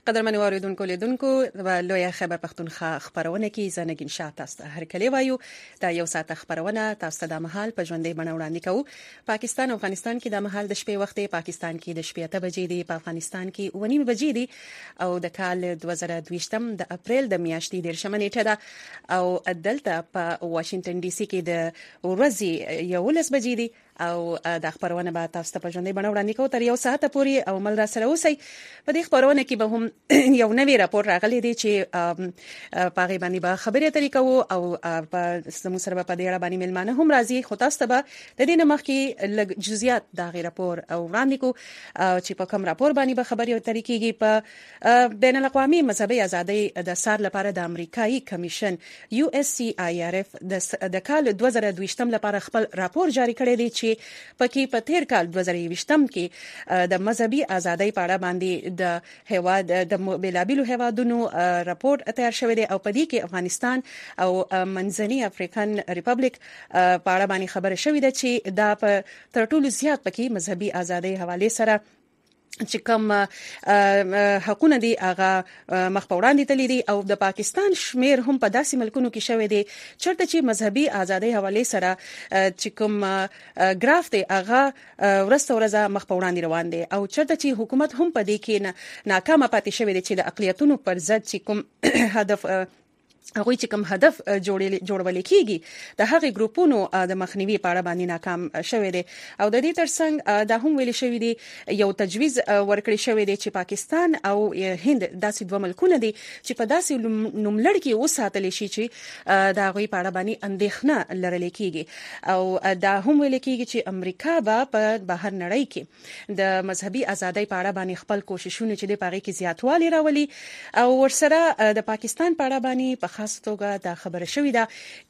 قدرمن واردونکو لیدونکو و لوی خبر پښتونخوا خبرونه کې زنګین شاه تاسو ته هرکلی وایو دا یو ساعت خبرونه تاسو د مهال په ژوندۍ بڼه وړاندې کوو پاکستان او افغانستان کې د مهال د شپې وخت پاکستان کې د شپې 8 بجې دی په افغانستان کې 9 بجې دی او د کال 2022 د اپریل د میاشتې د شمنې ده او دلته په واشنگټن ډي سي کې د ورځې 11 بجې دی او د خبرونه به تاسو ته په ژوندۍ بڼه وړاندې کوو تر یو ساعت پورې او مل را سره اوسئ په دې خبرونه کې به هم یو نوی راپور راغلی دی چې پاغي باندې به خبرې اترې کوو او په سمو سره په دې اړه باندې ملمانه هم راځي خو تاسو ته به د دې نمخ کې لږ جزئیات دا غي راپور او وړاندې کوو چې په کوم راپور باندې به خبرې اترې کیږي په بین الاقوامي مذهبي ازادي د سار لپاره د امریکایي کمیشن USCIRF د کال 2022 لپاره خپل راپور جاری کړی دی چې پکې په تیر کال 2020 کې د مذهبي ازادۍ په اړه باندې د هیواد د بلابلو هیوادونو راپور تیار شوی دی او په دې کې افغانستان او منځنی افریقن ریپبلیک په اړه باندې خبره شوې ده چې دا په تر ټولو زیات پکې مذهبي ازادۍ حواله سره چې کوم حقونه دي هغه مخ په وړاندې تللی دي او د پاکستان شمیر هم په داسې ملکونو کې شوی دی چرته چې مذهبي ازادۍ حواله سره چې کوم ګراف دی هغه ورسته ورځه مخ په وړاندې روان دي او چرته چې حکومت هم په دې کې ناکامه پاتې شوی دی چې د اقلیتونو پر ضد چې کوم هدف هغه چې کوم هدف جوړول کیږي د هغه ګروپونو د مخنیوي په اړه باندې ناکام شوی دی او د دې ترڅنګ دا هم ویل شوی دی یو تجویز ورکړی شوی دی چې پاکستان او هند داسې دوه ملکونه دي چې په داسې نوملړ کې وساتل شي چې دا غوي په اړه باندې اندېښنه لرل کیږي او دا هم ویل کیږي چې امریکا به په بهر نړۍ کې د مذهبي ازادۍ په اړه باندې خپل کوششونه چې د پاغي کې زیاتوالی راولي او ورسره د پاکستان په اړه باندې په خاص توګه دا خبره شوې ده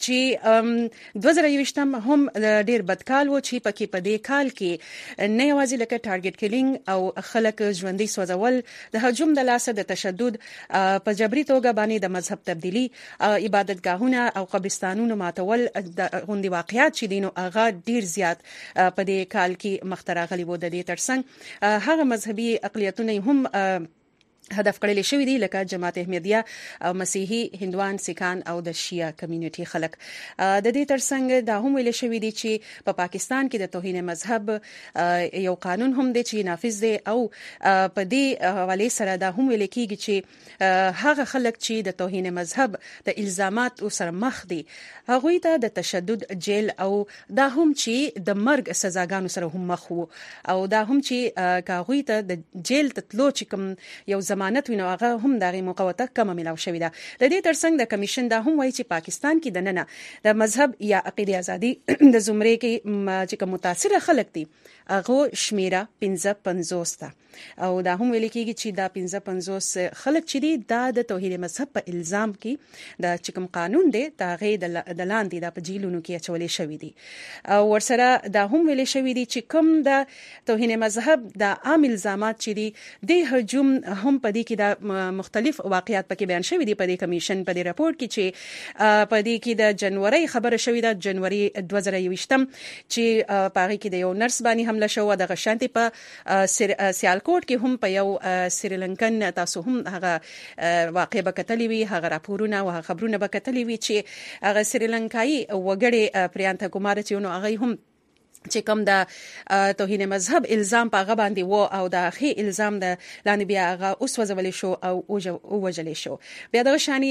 چې 2020 هم ډیر بدکال و چې پکې په دې کال کې نه یوازې لکه ټارګټ کیلینګ او خلک ژوندۍ سوځول د هجوم د لاسه د تشدد په جبري توګه باندې د مذهب تبدیلی عبادتګاهونه او قبرستانونو ماتول د غونډي واقعیت چې دینو هغه ډیر زیات په دې کال کې مخترغلي وو د دې ترڅنګ هغه مذهبي اقلیتونه هم هدف کړل شوی دی لکه جماعت احمدیه او مسیحي هندوان سیکان او د شیعه کمیونټي خلک د دې ترڅنګ دا هم ویل شوی دی چې په پاکستان کې د توهین مذهب یو قانون هم دی چې نافذ دی او په دې حواله سره دا هم ویل کیږي چې هغه خلک چې د توهین مذهب د الزامات سره مخ دي هغه ته د تشدد جیل او دا هم چې د مرګ سزاګانو سره هم مخ وو او دا هم چې هغه ته د جیل تلو چې کوم یو ضمانت وینو هغه هم دغه موقته کم ملاو شوې ده د دې ترڅنګ د کمیشن دا هم وایي چې پاکستان کې د نننه د مذهب یا عقیده ازادي د زمرې کې چې کوم متاثر خلک دي هغه شمیره 55 ده او دا هم ویل کېږي چې دا 55 خلک چې دي د توحید مذهب په الزام کې د چې کوم قانون دی دا غي د لاندې د په جیلونو کې اچولې شوې دي او ورسره دا هم ویل شوې دي چې کوم د توحید مذهب د عام الزامات چې دي د هجوم هم په دې کې د مختلف واقعیات پکې بیان شوی دي په دې کمیشن په دې راپور کې چې په دې کې د جنوري خبره شوې ده جنوري 2020 چې پاره کې د یو نرس باندې حمله شو د غشانتي په سیالکوټ کې هم په یو سریلنکن تاسو هم هغه واقع بکتلی وی هغه راپورونه او خبرونه بکتلی وی چې هغه سریلنکایي وګړي پریانتا کومار چې نو هغه هم چې کوم د توهین مذهب الزام په غو باندې وو او د اخی الزام د لاندې بیا هغه اوس وځول شو او وجل شو بیا د شانی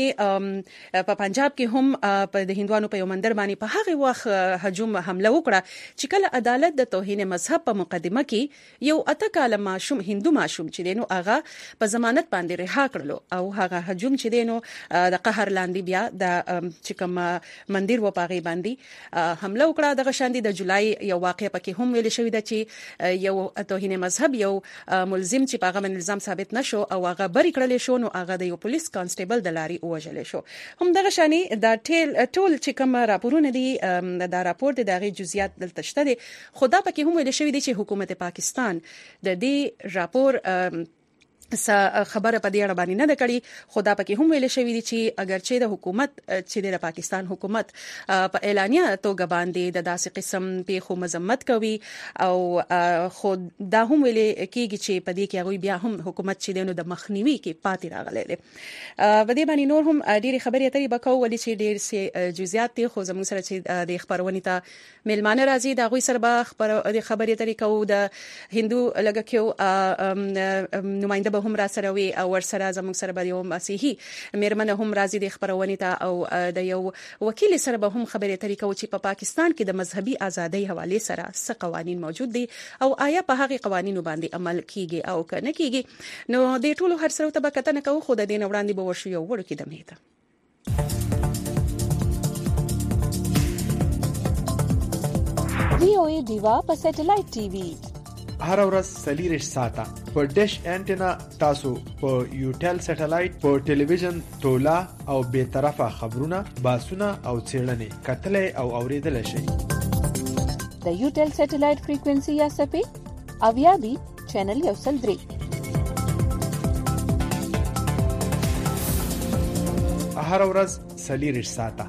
په پنجاب کې هم په د هندوانو په یو مندر باندې په هغه وخت هجوم حمله وکړه چې کله عدالت د توهین مذهب په مقدمه کې یو اتکاله ماشوم هندو ماشوم چې دینو هغه په ضمانت باندې رها کړلو او هغه هجوم چې دینو د قهر لاندې بیا د چې کوم مندر و پاغي باندې حمله وکړه د شاندي د جولای یو واقع پکې هم ویل شوی ده چې یو توهین مذهب یو ملزم چې پاغه من الزام ثابت نشو او هغه بری کړل شو نو هغه د یو پولیس کانسټیبل د لاري وژل شو هم دغه شانی د ټول چې کوم راپورونه دي دا راپور د دغه جزئیات دلته شته دي خدا پکې هم ویل شوی دي چې حکومت پاکستان د دې راپور خبره په دې اړه باندې نه ده کړې، خو دا پکې هم ویل شوی دی چې اگرچې د حکومت چې د پاکستان حکومت په اعلانیه توګه باندې د داسې قسم پیښو مذمت کوي او خو دا هم ویل کېږي چې په دې کې هغه بیا هم حکومت چې دینو د مخنیوي کې پاتې راغلی دی. په دې باندې نور هم ډېری خبرې اترې وکاو ولې چې ډېر سي جزئیات دي، خو زموږ سره چې د خبرونې ته ملمانه راځي دا غوي سره به خبرې اترې کوو. د هندو لګکیو نماینده هم را سره وي او ور سره زموږ سره به یو مسیحي میرمنه هم راځي د خبرونې ته او د یو وکیل سره به هم خبرې اترې کوي چې په پاکستان کې د مذهبي ازادۍ حواله سره څه قوانين موجود دي او آیا په هغه قوانینو باندې عمل کیږي او کنه کیږي. نو د ټولو هر سره ته به کتنه کوو، خو د دین وړاندې به وشو یو ورکې دمه ته. VOA دیوا په سټلایټ ټي وي هر ورځ 4 ساعته په ډیش انټینا تاسو په یوټل سټلایټ په ټلویزیون تولا او به طرفه خبرونه باسونه او چیرلنې کتلې او اوریدل شي. د یوټل سټلایټ فریکوئنسي یا سپې اویابي چینل یو سل درې هر ورځ 4 ساعته.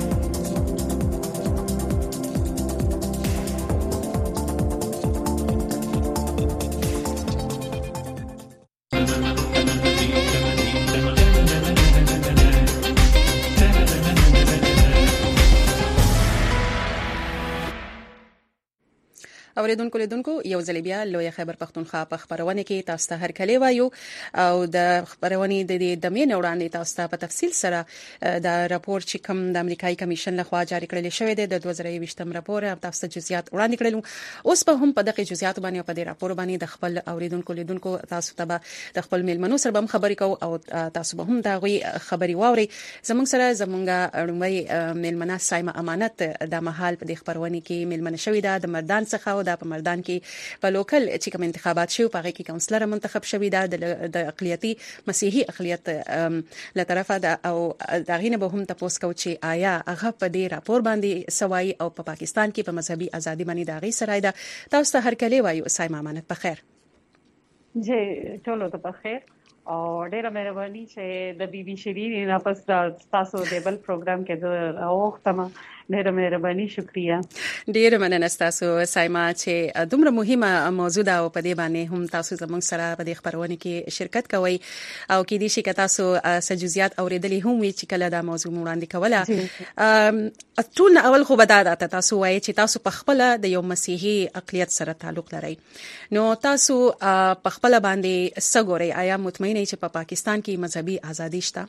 اوریدونکو لیدونکو یو ځل بیا لوی خیبر پختونخوا په خبرونه کې تاسو ته هر کلی وایو او د خبرونه د دمې وړاندې تاسو ته په تفصیل سره د راپور چې کوم د امریکایي کمیشن لخوا جاری کړل شوی دی د 2020م راپور تاسو ته جزئیات وړاندې کړل. اوس په هم په دغه جزئیات باندې په دې راپور باندې د خپل اوریدونکو لیدونکو تاسو ته د خپل میلمنو سره هم خبرې کوو او تاسو به هم دا غوي خبري واوري. زمونږ سره زمونږ اړمي میلمنه سایمه امانت د محل په دې خبرونه کې میلمنه شوی ده د مردان څخه او د مردان کې په لوکل چې کوم انتخابات شوی په هغه کې کونسلر منتخب شوی ده د اقلیتي مسیحي اقلیت له طرفه ده او داغینه به هم تاسو کو چې آیا هغه په دې راپور باندې سوای او په پاکستان کې په مذهبي ازادي باندې داغي سره ده. تاسو ته هر کله وایو سایمه امانت په خیر. جی ټولو ته په خیر او ډیره مهرباني چې د بي بي شيرين نه پس تاسو د بل پروګرام کې د اوختمه ډیره مهرباني شکریا. ډیره مننه تاسو سایما چې دومره مهمه موضوع ده او په دې باندې هم تاسو زموږ سره په دې خبرونه کې شرکت کوئ او کې دي چې تاسو سجوزيات اوریدلې هم وي چې کله دا موضوع وړاندې کوله. ټول اول خو بداده تاسو وایي چې تاسو په خپل د یو مسیحي اقلیت سره تعلق لرئ، نو تاسو په خپل باندې سګوري آیا مطمئنه چې په پاکستان کې مذهبي ازادي شته؟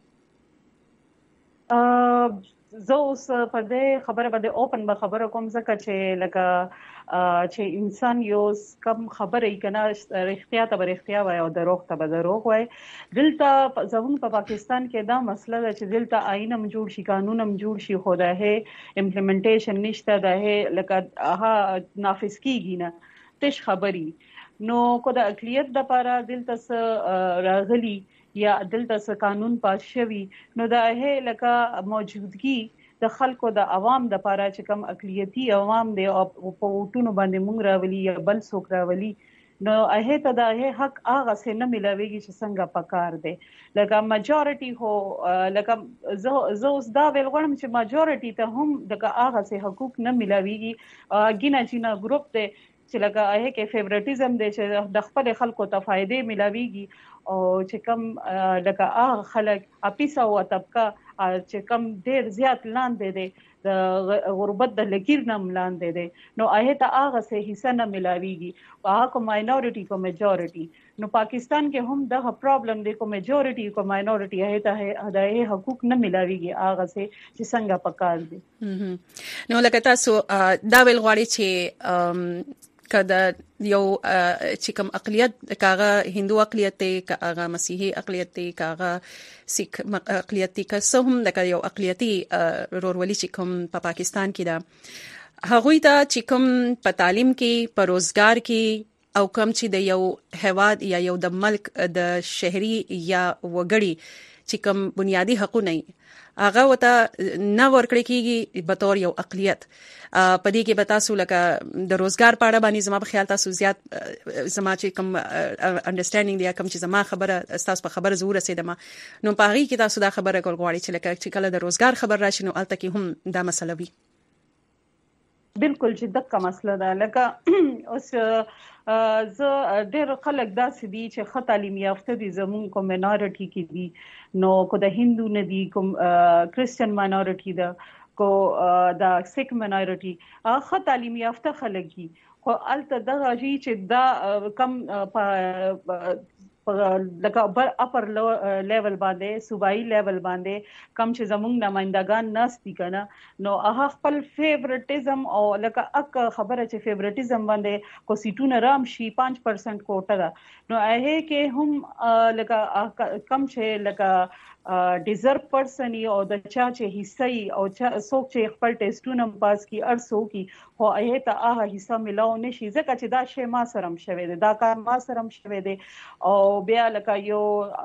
زه اوس په دې خبره باندې اوپن به خبره کوم ځکه چې لکه چې انسان یو کم خبره کنه رښتیا ته رښتیا وای او دروغ ته دروغ وای. دلته زموږ په پاکستان کې دا مسله ده چې دلته آئین هم جوړ شي، قانون هم جوړ شي، خو دا هي امپلیمنټیشن نشته، دا هي لکه هغه نافذ کیږي نه تش خبري. نو کو د اقلیت د لپاره دلته راغلي یا دلته قانون پاس شوی نو دا هي لکه موجودگی د خلکو د عوام د لپاره چې کوم اقلیتی عوام دی او په وټونو باندې مونږ راولي یا بل څوک راولي نو هغه ته د حق هغه څه نه ملويږي چې څنګه پکار دی. لکه میجورټي هو لکه زه اوس دا ویل غواړم چې میجورټي ته هم د هغه څه حقوق نه ملويږي. ګینا چینا ګروپ دی چې لکه هغه کې فیورټیزم دی چې د خپل خلکو ته فائدې ملويږي او چې کوم لکه هغه خلک اپیسا او طبقه چې کوم ډیر زیات لاندې دي د غربت د لکیر نه لاندې دي نو هغه ته هغه څه حصہ نه ملويږي. هغه کو ماینورټي کو میجورټي نو پاکستان کې هم دغه پرابلم دی کو میجورټي کو ماینورټي هغه ته د حقوق نه ملويږي هغه چې څنګه پکار دي. نو لکه تاسو دا ویل غواړي چې کدا یو چې کوم اقلیت کاغه هندو اقلیت ته کاغه مسیحي اقلیت ته کاغه سیک اقلیت ته کسهم د یو اقلیتي رورولي چې کوم په پاکستان کې دا هغوی ته چې کوم په تعلیم کې په روزګار کې او کوم چې د یو هواد یا یو د ملک د شهري یا وګړي چې کوم بنیادی حقوق نه هغه وته نه ورکړی کیږي به تور یو اقلیت پدې کې به تاسو لکه د روزګار په اړه باندې زما په خیال تاسو زیات زما چې کوم انډرستانډینګ دی کوم چې زما خبره تاسو په خبره زور رسیدم نو په هغه کې تاسو دا خبره کول غواړئ چې لکه چې کله د روزګار خبر راشي نو الته کې هم دا مسله وي بالکل چې دغه مسله ده لکه اوس زه ډېر خلک داسې دي چې ښه تعلیم یافته دي زموږ کوم ماینورټي کې دي نو کو د هندو نه دي کوم کرسچن ماینورټي ده کو د سیک ماینورټي ښه تعلیم یافته خلک دي خو الته دغه چې دا کم لکه اپر لیول باندې صوبایي لیول باندې کم چې زموږ نمائندگان ناشتي کنه نو هغه خپل فیورټیزم او لکه اک خبره چې فیورټیزم باندې کو سیټونه رام شي 5% کوټه ده نو هغه کې هم لکه کم چې لکه ډیزرو پرسن او د چا چې حصہ او چا څوک چې خپل ټیسټونه پاس کی ارسو کی خو هغه ته هغه حصہ ملاو نشي ځکه چې دا شی ما سره شوي دي دا کار ما سره شوي دي او بیا لکه یو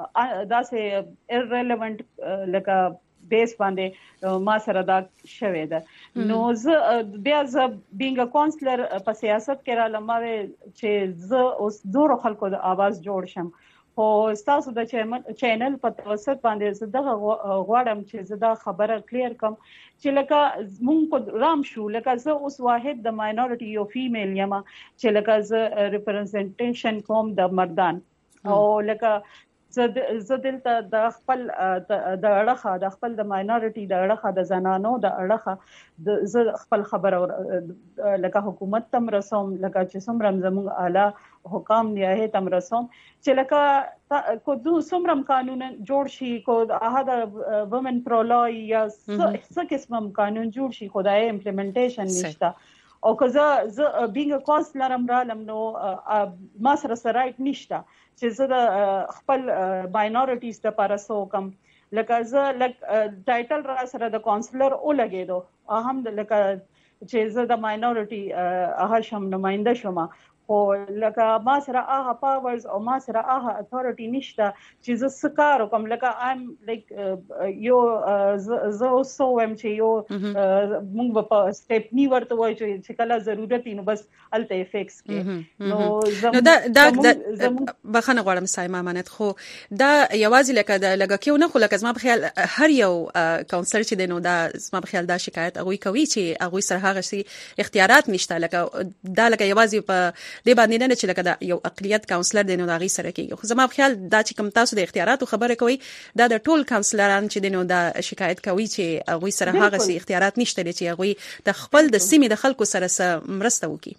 داسې irrelevant لکه بیس باندې ما سره دا شوي ده نو بیا ز بینګ ا کونسلر په سیاست کې را لماوي چې ز اوس دور خلکو د आवाज جوړ شم خو تاسو د چینل په توسط باندې زده غواړم چې زده خبره کلیر کم چې لکه مونږ رام شو لکه زه اوس واحد د ماینورټي یو فیمیل یم چې لکه زه ریپرزنټیشن کوم د مردان او لکه زه دلته د خپل د اړخه د خپل د ماینورټي د اړخه د زنانو د اړخه د زه خپل خبره لکه حکومت تم رسوم لکه چې څومره زموږ اعلی حکام دی هغه تم رسوم چې لکه کو دو څومره قانون جوړ شي کو هغه د وومن پرو لا یا څه قسم قانون جوړ شي خدای امپلیمنټیشن نشته او که زه بینګ کونسلر امرالم نو ما سره رائټ نشته چې زه د خپل ماینورټیز لپاره سو کم لکه زه ټایټل را سره د کونسلر او لګیدو هم لکه چې زه د ماینورټي هغه شم نماینده شوم خو لکه ما سره هغه پاورز او ما سره هغه اتھارټي نشته چې زه سکار کوم لکه ایم لایک یو زه سو ام چې یو موږ په سټیپ نی ورته وای چې کله ضرورت نو بس الته فکس کې نو دا بخنه غواړم سایما امانت خو دا یوازې لکه کېو نه خو لکه زما په خیال هر یو کونسلر چې دینو دا زما په خیال دا شکایت هغه کوي چې هغه سره هغه سي اختیارات نشته لکه دا لکه یوازې په دې باندې نه چې لکه دا یو اقلیت کونسلر دی نو دا غي سره کېږي خو زما په خیال دا چې کوم تاسو د اختیاراتو خبره کوي دا د ټول کونسلران چې دینو دا شکایت کوي چې هغه سره هغه سي اختیارات نشته چې هغه د خپل د سیمې د خلکو سره مرسته وکړي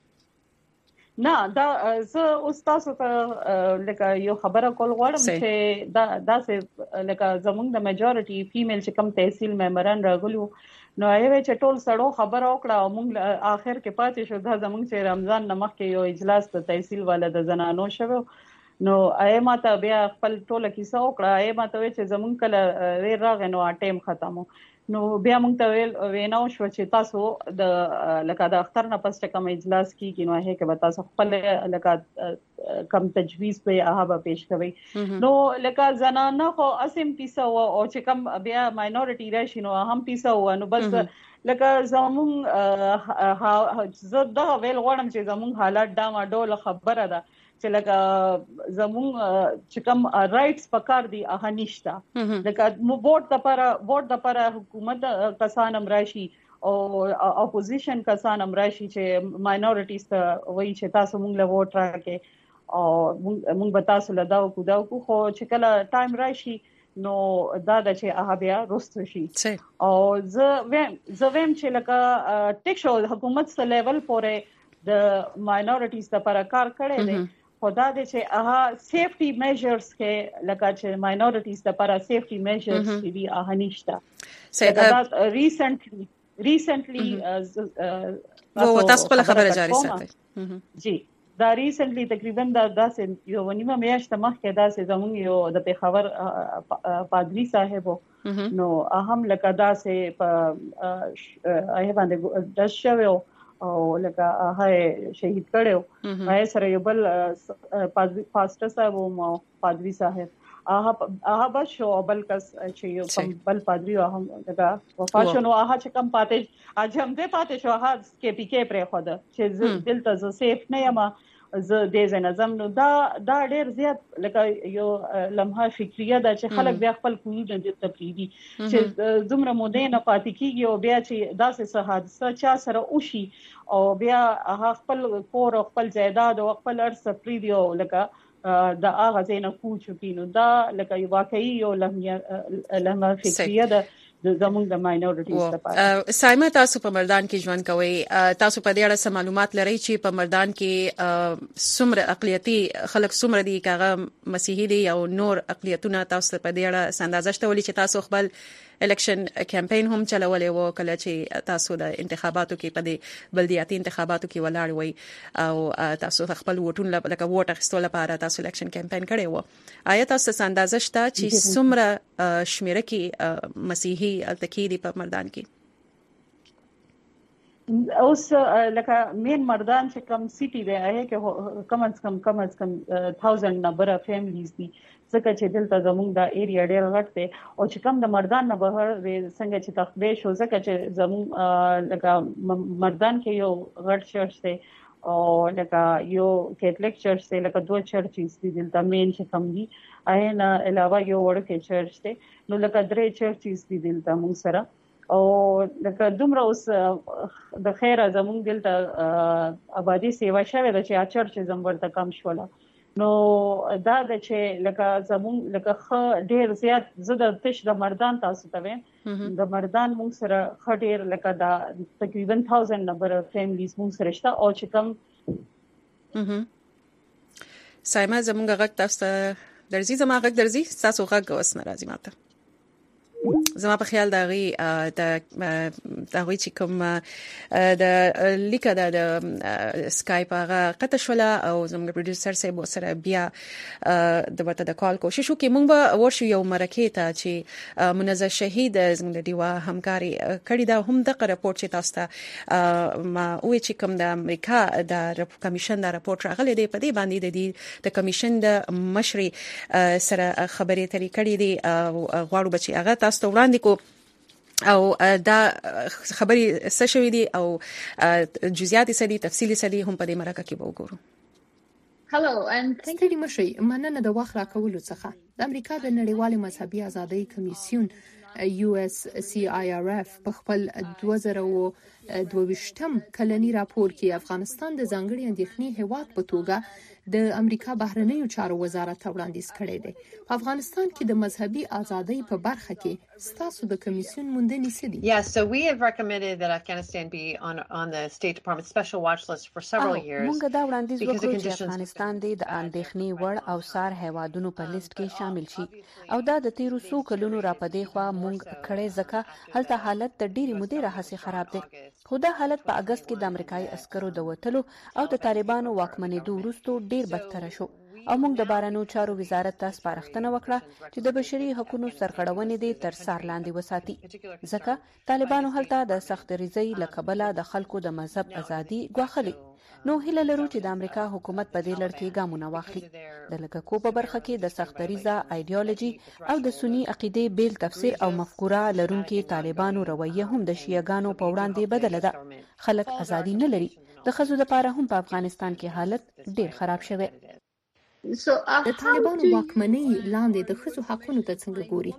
نه دا زه اوس تاسو ته لکه یو خبره کول غواړم چې دا څه لکه زموږ د میجورټي فیمیل چې کم تحصیل ممبران راغلو نو ایوه چې ټول سړو خبر اوکړه او موږ اخر کې پاتې شو دا زموږ چې رمضان نمخ کې یو اجلاس د تحصیل والا د زنانو شوه نو ایما ته بیا خپل ټوله کیسه اوکړه ایما ته چې زموږ کله راغ نو ټیم ختمو نو بیا موږ ته ویناو شو چې تاسو د لکه د اختر نه پس کوم اجلاس کیږي نو هغه کې به تاسو خپل لکه کم تجویز په هغه پیش کوي نو لکه زنانه خو اسیم پیسه او چې کم بیا ماینورټي راشي نو هم پیسه و نو بس لکه زمون زه دا ویل غواړم چې زمون حالات دا ډول خبره ده چې لکه زمون چې کوم رائټس پکار دي هغه نشته لکه ووټ د پر حکومت کسان امراشي او اپوزیشن کسان امراشي چې ماینورټیز ته وایي چې تاسو موږ له ووټ راکې او موږ به تاسو له دا کو خو چې کله ټایم راشي نو دا د چې هغه بیا رستو شي او زه ویم چې لکه ټیک شو حکومت سره لیول پورې د ماینورټیز لپاره کار کړی دی خدا دې چې هغه سیفټي میجرز کې لکه چې ماینورټیز لپاره سیفټي میجرز چې دی هغه نشته ریسنټلی وو تاسو په خبره جاری ساتي جی دا ریسنټلی تقریبا داسې یو ونیمه میاشت مخکې داسې زموږ یو د پیښور پادری صاحب نو هم لکه داسې په هغه باندې د شوو او لکه هغه شهید کړو هغه سره یو بل پاسټر صاحب او پادری صاحب هغه بشو بل کس چې یو کم بل پادری هم دغه وفات شو نو هغه چې کم پاتې اجم دې پاتې شو هغه کې پی کې پرې خو ده چې دلته ز سیف نه یم ز دې نظم نو دا ډېر زیات لکه یو لمحه فکریه ده چې خلک بیا خپل کورونه د تفریدي چې دومره مودې نه پاتې کیږي او بیا چې داسې حادثه چا سره وشي او بیا هغه خپل کور او خپل جایداد او خپل ارث فریدي او لکه دا هغه زینه کوچو کینو دا لکه واقعي یو لمحه فکریه ده د زموږ د ماینورټیز لپاره. سایمه تاسو په مردان کې ژوند کوئ، تاسو په دې اړه څه معلومات لرئ چې په مردان کې څومره اقلیتي خلک څومره دي، کاغه مسیحي دي او نور اقلیتونه؟ تاسو په دې اړه اندازه شته ولې چې تاسو خپل الیکشن کمپاین هم چلولې وو کله چې تاسو د انتخاباتو کې په دې بلدیاتي انتخاباتو کې ولاړ وي او تاسو خپل ووټونه لکه ووټ اخیستلو لپاره تاسو الیکشن کمپاین کړی وو؟ آیا تاسو اندازه شته چې څومره شمیره کې مسیحي التکی په مردان کې؟ اوس لکه مین مردان چې کم سیټي دی هغه کې کم از کم 1000 نمبر اف فیملیز دي ځکه چې دلته زموږ د ایریا ډېر غټ دی او چې کم د مردان نه بهر څنګه چې تخبې شو ځکه چې زموږ لکه مردان کې یو غټ چرچ دی او لکه یو کیتھولک چرچ دی لکه دوه چرچز دي دلته مین چې کم دي نه علاوه یو وړوکی چرچ دی نو لکه درې چرچز دي دلته موږ سره او لکه دومره اوس د خیره زموږ دلته آبادی سیوا شوه د چې چرچ زموږ ورته کم شوله نو دا د چې لکه زموږ لکه ډېر زیات زده تش د مردان تاسو ته وین د مردان موږ سره خډیر لکه دا تقریبا 1000 نمبر فیملیز موږ سره شته او چې کم سایمه زموږ غږ تاسو درځي زما غږ درځي تاسو غږ اوس ناراضي ماته زما په خیال دا غي د غوي چې کوم د لیکه د سکایپ هغه قطع شوله او زموږ پروډوسر صاحب سره بیا د ورته د کال کوشش وکړي. موږ به ورشو یو مرکه ته چې منزه شهید زموږ د دیوا همکاري کړی دا هم د راپورټ چې تاسو ته ما وې چې کوم د امریکا د کمیشن د راپورټ راغلی دی په دې باندې د کمیشن د مشري سره خبرې ترې کړې دي غواړو بچي هغه تاسو ته وړاندې کو او دا خبري څه شوې دي او جزئیات څه دي تفصیلی څه دي هم په دې مرکه کې به وګورو. Hello and thank you مشي مننه د وخت راکولو څخه. د امریکا د نړیوال مذهبي ازادۍ کمیسیون USCIRF په خپل 2022 کلنی راپور کې افغانستان د ځانګړي اندېښنې هیواد په توګه د امریکا بهرنیو چارو وزارت وړاندیز کړی دی. په افغانستان کې د مذهبي ازادۍ په برخه کې ستاسو د کمیسیون موندنې څه دي؟ Yeah, so we have recommended that Afghanistan be on the State Department special watch list for several years. موږ دا وړاندیز وکړو چې افغانستان د اندېښنې وړ او سار هیوادونو په لیست کې شامل شي او دا د تیرو څو کلونو را پدې خوا موږ کړه ځکه هلته حالت د ډېری مودې راهسي خراب دی. خو دا حالت په اگست کې د امریکایي عسکرو د وټلو او د طالبانو واکمنېدو وروسته ډېر بدتر شو او موږ د بهرنیو چارو وزارت ته سپارښتنه وکړه چې د بشري حقوقو سرغړونې دي تر سار لاندې وساتي ځکه طالبانو هلته د سخت ریزۍ لکبله د خلکو د مذهب ازادي غوښلي. نو هیله لرو چې د امریکا حکومت په دې لړ کې ګامونه واخلي. د لږکو په برخه کې د سخت ریزه ایډیالوژي او د سنی عقیده بیل تفسیر او مفکوره لرونکي طالبانو رویه هم د شیعاګانو په وړاندې بدله ده. خلک ازادي نه لري. د ښځو لپاره هم په افغانستان کې حالت ډیر خراب شوی. د طالبانو واکمنۍ لاندې د ښځو حقونو ته څنګه ګوري؟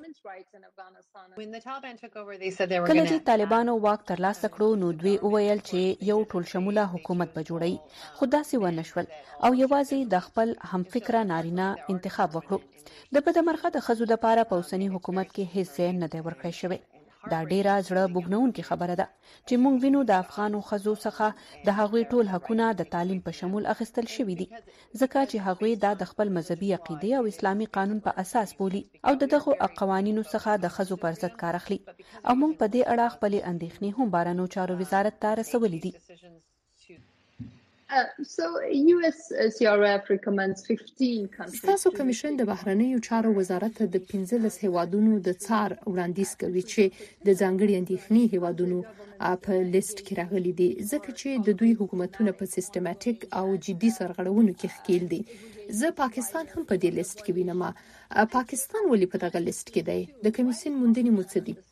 کله چې طالبانو واک ترلاسه کړو نو دوی وویل چې یو ټول شموله حکومت به جوړي، خو داسې ونه شول او یوازې د خپل همفکره نارینه انتخاب وکړو. د بدمرغه د ښځو لپاره په اوسني حکومت کې هیڅ ځای نه دی ورکړی شوی. دا ډیره زړه بوږنونکې خبره ده چې موږ وینو د افغانو ښځو څخه د هغوی ټول حقونه د تعلیم په شمول اخیستل شوي دي ځکه چې هغوی دا د خپل مذهبي عقیده او اسلامي قانون په اساس بولي او دغه قوانینو څخه د ښځو پر ضد کار اخلي او موږ په دې اړه خپل اندېښنې هم بهرنیو چارو وزارت ته رسولې دي. ستاسو کمیشن د بهرنیو چارو وزارت د 15 هیوادونو د څار وړاندیز کوي چې د ځانګړي اندېښنې هیوادونو په لیست کې راغلي دي ځکه چې د دوی حکومتونه په سیستماتیک او جدي سرغړونو کې ښکیل دي. زه پاکستان هم په دې لیست کې وینم. پاکستان ولې په دغه لیست کې دی؟ د کمیسیون موندنې مو څه دي؟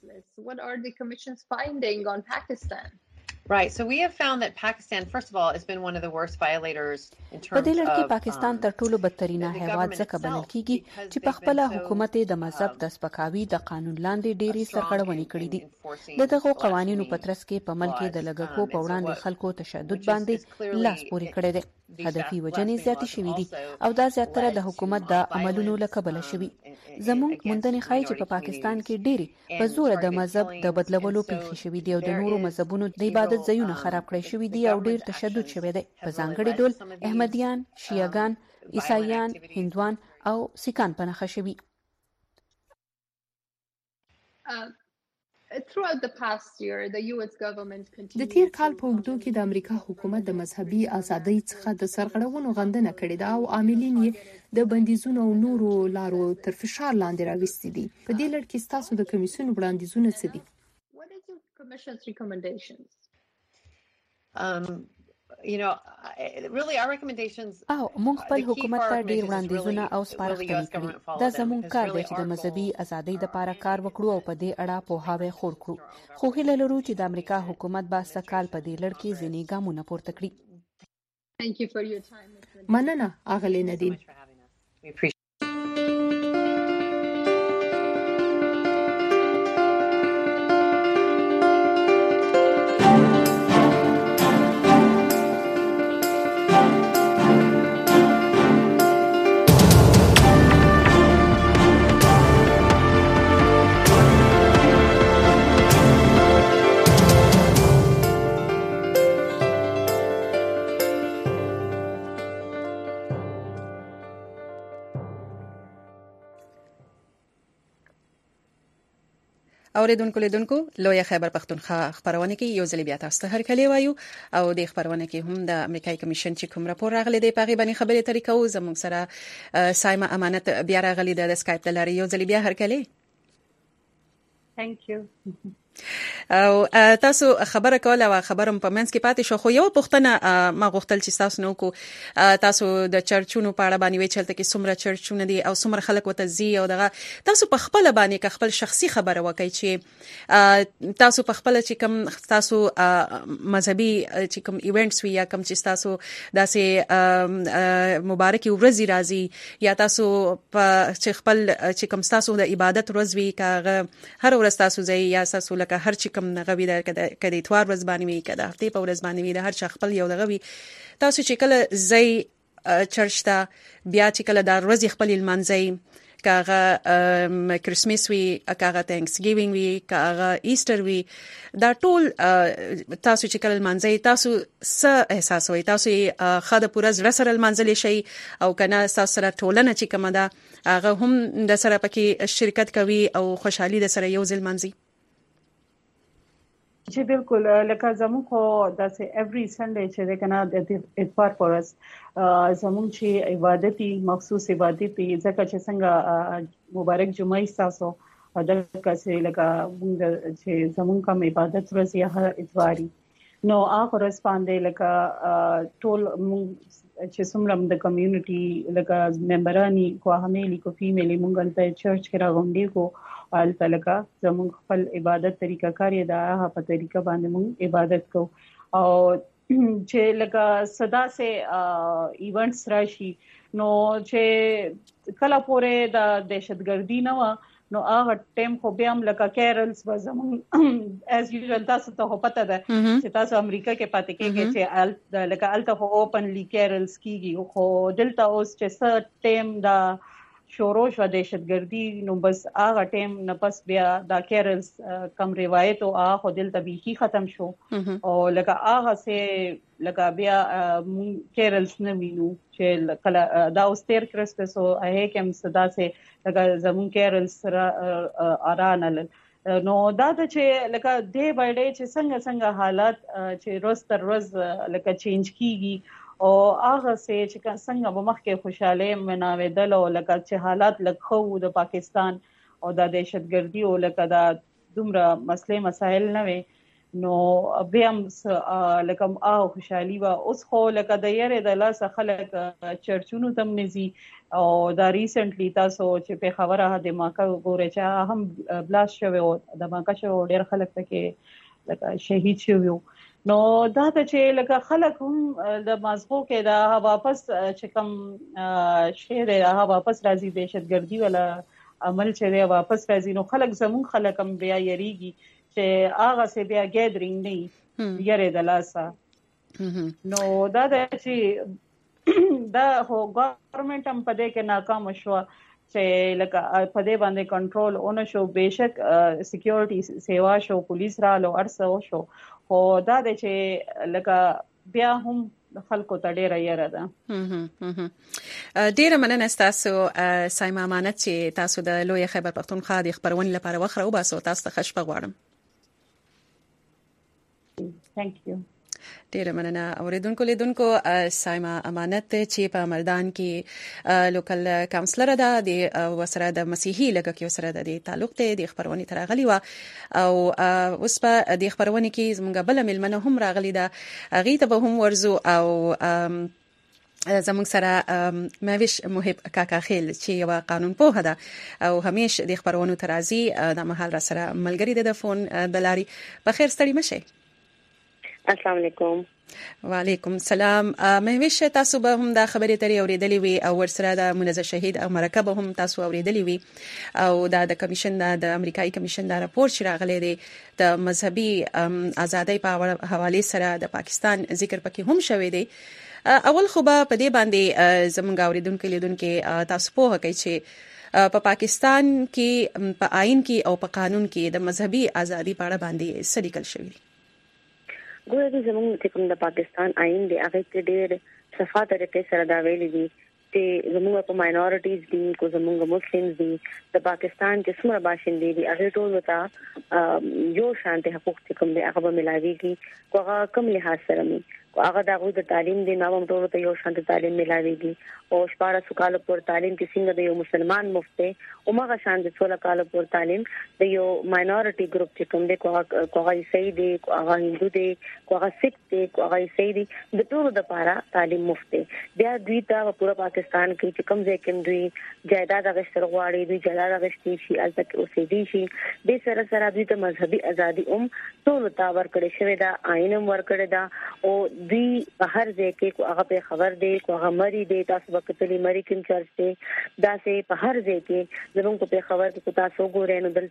Right. So we have found that Pakistan, first of all, has been one of the worst violators in terms of په دې لړ کې پاکستان تر ټولو بدترینه هیواد ځکه بلل کیږي چې په خپل حکومت د مذهب د سپکاوي د قانون لاندې ډېری سرغړونې کړې دي. دغه قوانینو په ترڅ کې په ملک د لګښتو په وړاندې خلکو تشدد باندې لاس پورې کړی دی. هدفي وجنې زیاتې شوې دي او دا زیاتره د حکومت د عملونو له کبله شوي. زموږ موندنې ښایي چې په پاکستان کې ډېری په زور د مذهب د بدلولو پیښې شوې دي او د نورو مذهبونو د عبادت ځایونه خراب کړی شوي دي او ډېر تشدد شوی دی. په ځانګړي ډول احمدیان، شیعاګان، عیسایان، هندوان او سیکان په نښه شوي. د تیر کال په اوږدو کې د امریکا حکومت د مذهبي ازادۍ څخه د سرغړونو غندنه کړې ده او عاملین یې د بندیزونو او نورو لارو تر فشار لاندې راوستي دي. په دې لړ کې ستاسو د کمیسیون وړاندیزونه څه دي؟ او موږ خپل حکومت ته ډیر وړاندیزونه او سپارښتنې کړي. دا زموږ کار دی چې د مذهبي ازادۍ لپاره کار وکړو او په دې اړه پوهاوی خور کړو. خو هیله لرو چې د امریکا حکومت به سږ کال په دې لړ کې ځینې ګامونه پورته کړي. مننه اغلې ندیم. اوریدونکو لیدونکو لوی خیبر پختونخوا خبرونه کې یو ځل بیا تاسو ته هرکلی وایو او د خبرونه کې هم د امریکایي کمیشن چې کوم راپور راغلی دی په غیبه خبرې طریقو زموږ سره سایمه امانت بیا راغلی د سکایپ لاري یو ځل بیا هرکلی. Thank you. او تاسو خبره کوله او خبرم په منځ کې پاتې شو خو یو پوښتنه ما غوښتل چې تاسو نو کو تاسو د چرچونو په اړه باندې وی چلته کې څومره چرچونه دي او څومره خلک وته زی او دغه تاسو په خپل باندې خپل شخصي خبره وکړئ چې تاسو په خپل چې کوم تاسو مذهبي چې کوم ایونټس وی یا کوم چې تاسو داسې مبارکي ورځي راځي یا تاسو په چې خپل چې کوم تاسو د عبادت ورځ وی کاغه هر ورځ تاسو ځای یا تاسو لکه هر چې کوم نغوي د کدي اتوار ورځ باندې وي کده هفته په ورځ باندې وي د هر شخص خپل یو دغوي تاسو چې کله ځای چرچ ته بیا چې کله د ورځ خپل المنځي کاغه کرسمس وی کاغه تانکس گیوینګ وی کاغه ایسټر وی دا ټول تاسو چې کله المنځي تاسو څه احساس وي تاسو خاطر پورز رسل المنځلي شي او کنه تاسو سره ټولنه چې کومه ده هغه هم د سره پکې شرکت کوي او خوشحالي د سره یو ځل منځي. جی بالکل لکه زموږ خو داسې every Sunday چې ده کنه د اتوار پورز زموږ چې عبادتي مخصوص عبادتي ځکه چې څنګه مبارک جمعه تاسو دغه چې لکه موږ چې زموږ کوم عبادت ورځ یا اتواري نو هغه ورځ باندې لکه ټول چې څومره د کمیونټي لکه ممبرانی کو همېلی کو فیمیلی مونږ ته چرچ کې راغونډي کو الته لکه زموږ خپل عبادت طریقه کار دی هغه په طریقه باندې مونږ عبادت کو او چې لکه صدا سه ایونټس راشي نو چې کله پورې د دهشتګردي نه و نو هغه ټیم خو بیا هم لکه کیرلز و زمون as usual تاسو ته پته ده چې تاسو امریکا کې پاتې کېږي چې لکه الته خو اوپنلی کیرلز کیږي خو دلته اوس چې څه ټیم دا شوروش و دهشتګردي نو بس هغه ټیم نه پس بیا دا کیرلز کم روایت او هغه دلته به ختم شو او لکه هغه سه لکه بیا کیرلز نه وینو چې کله دا اوس تیر کرسمس او هغه کوم صدا سه لکه زمون کیرلز ارانل نو دا چې لکه دی بای ډے چې څنګه حالات چې روز تر روز لکه چینج کیږي او هغه چې څنګه به مخکې خوشاله مناویدل او لکه چې حالات لکه د پاکستان او د دهشتګردي او لکه د دومره مسلې مسائل نه وي نو بیا لکه خوشحالي وا اوس خو لکه د یاره د لاس خلک چرچونو تم نزي او دا ریسنټلی تاسو چې په خبره د ماکا ګورې چې هم بلاس شوی او د ماکا شو ډیر خلک پکې لکه شهید شوی نو دا چې لکه خلک هم د مازغو کې دا واپس چې کوم شهر هغه واپس راځي دهشتګردي ولا عمل چې واپس راځي نو خلک زمون خلک هم بیا یریږي چې هغه سه بیا ګیدرینګ نه یره د لاسه نو دا چې دا هو ګورنمنت هم په دې کې ناکام شو چې لکه په دې باندې کنټرول اون شو بهشک سکیورټي سیوا شو پولیس رالو ارسو شو خو دا چې لکه بیا هم خلکو ته ډیره یره ده ډیره مننه تاسو سایما امانت چې تاسو د لوی خیبر پختونخوا د خبرونې لپاره وخره او باسو تاسو ته خوشبخت غواړم ثانک یو ډیره مننه اوریدونکو لیدونکو سایما امانت چې په مردان کې لوکل کاونسلر ده د وسره د مسیحي لګه کې وسره د تعلق ته د خبرونې ترغلي و او اوس په د خبرونې کې زموږ بل ملمنه هم راغلي ده اغه ته به هم ورزو او زموږ سره ماویش محب کاکا خیل چې یو قانون پوهه ده او همیش د خبرونو ترازی د محل را سره ملګری د فون دلاري په خیر ستړي مشه السلام علیکم وعلیکم السلام مهوش تاسو به هم دا خبرې ترې اوریدلې وي او ورسره د منزه شهید او مرکه به هم تاسو اوریدلې وي او د کمیشن د امریکایي کمیشن د راپور چې راغلی دی د مذهبي ازادۍ په حواله سره د پاکستان ذکر پکې هم شوی دی اول خو به په دې باندې زمونږ اوریدونکو لیدونکو تاسو په هکې چې په پاکستان کې په آئین کې او په قانون کې د مذهبي ازادۍ په اړه باندې څه لیکل شوی دی ګویا چې زموږ چې کوم د پاکستان آئین دی هغه کې ډېر صفه طریقې سره دا ویلي دي چې زموږ په ماینورټیز دي کو زموږ مسلمانز دي د پاکستان چې څومره باشندې دي هغه ټول وتا یو شانته حقوق چې کوم دي هغه به ملاويږي کو هغه کم لحاظ سره مي هغه دغه د تعلیم دی نو ټول ته یو شانته تعلیم ملاويږي او شپاره سکاله پر تعلیم کې څنګه د یو مسلمان مفته او مغه شان د 16 کال پر تعلیم د یو ماینورټي ګروپ چې کوم دی کو هغه عیسائی دی کو هغه هندو دی کو هغه سکھ دی کو هغه عیسائی دی د ټول د لپاره تعلیم مفته بیا دوی ته پورا پاکستان کې چې کوم ځای کې دوی جایداد غشتر غواړي دوی جایداد غشتي شي البته اوسېدي شي د سره سره دوی ته مذهبي ازادي ټول ته ورکړې شوی دا آئین ورکړی دا او دوی په هر ځای کې کو هغه په خبر دی کو هغه مری دی تاسو وکړي مری کوم چرچ دی دا سه په هر ځای کې زموږ په خبر کې تاسو ګورئ نو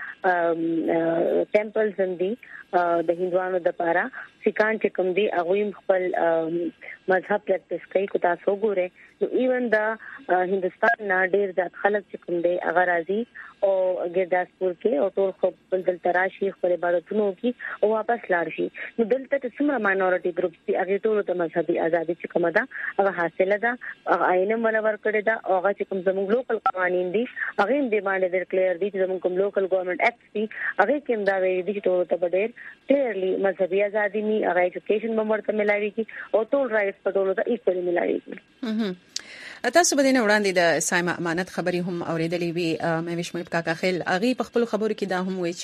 دلته ټیمپلز هم دي د هندوانو د پاره سکان چې کوم دي هغه خپل مذهب پریکټیس کوي کو تاسو ګورئ نو ایون دا هندستان نه ډیر ځات خلک چې کوم دي هغه راځي او ګرداسپور کې او ټول خپل دلته راشي خپل عبادتونو کې او واپس لاړ شي نو دلته څومره ماینورټي ګروپس دي هغه ټول د مذهبي ازادي چې کومه ده هغه حاصله ده آئین ولا ورکړه ده او هغه چې کوم زموږ لوکل قوانين دي هغه هم د باندې ډېر کلیر دي چې زموږ کوم لوکل ګورنمنت اکټ دي هغه کوم دا ویلي دي چې ټول ته ډېر کلیرلی مذهبي ازادي ني هغه ایجوکیشن بمرته ملایوي او ټول رائټس په ټولو ته ایکوالي ملایوي تاسو به نه وړاندې د سایما امانت خبري هم اوریدلې وی مې وشمه کاکا خیل اغي په خپل خبرو کې دا هم وی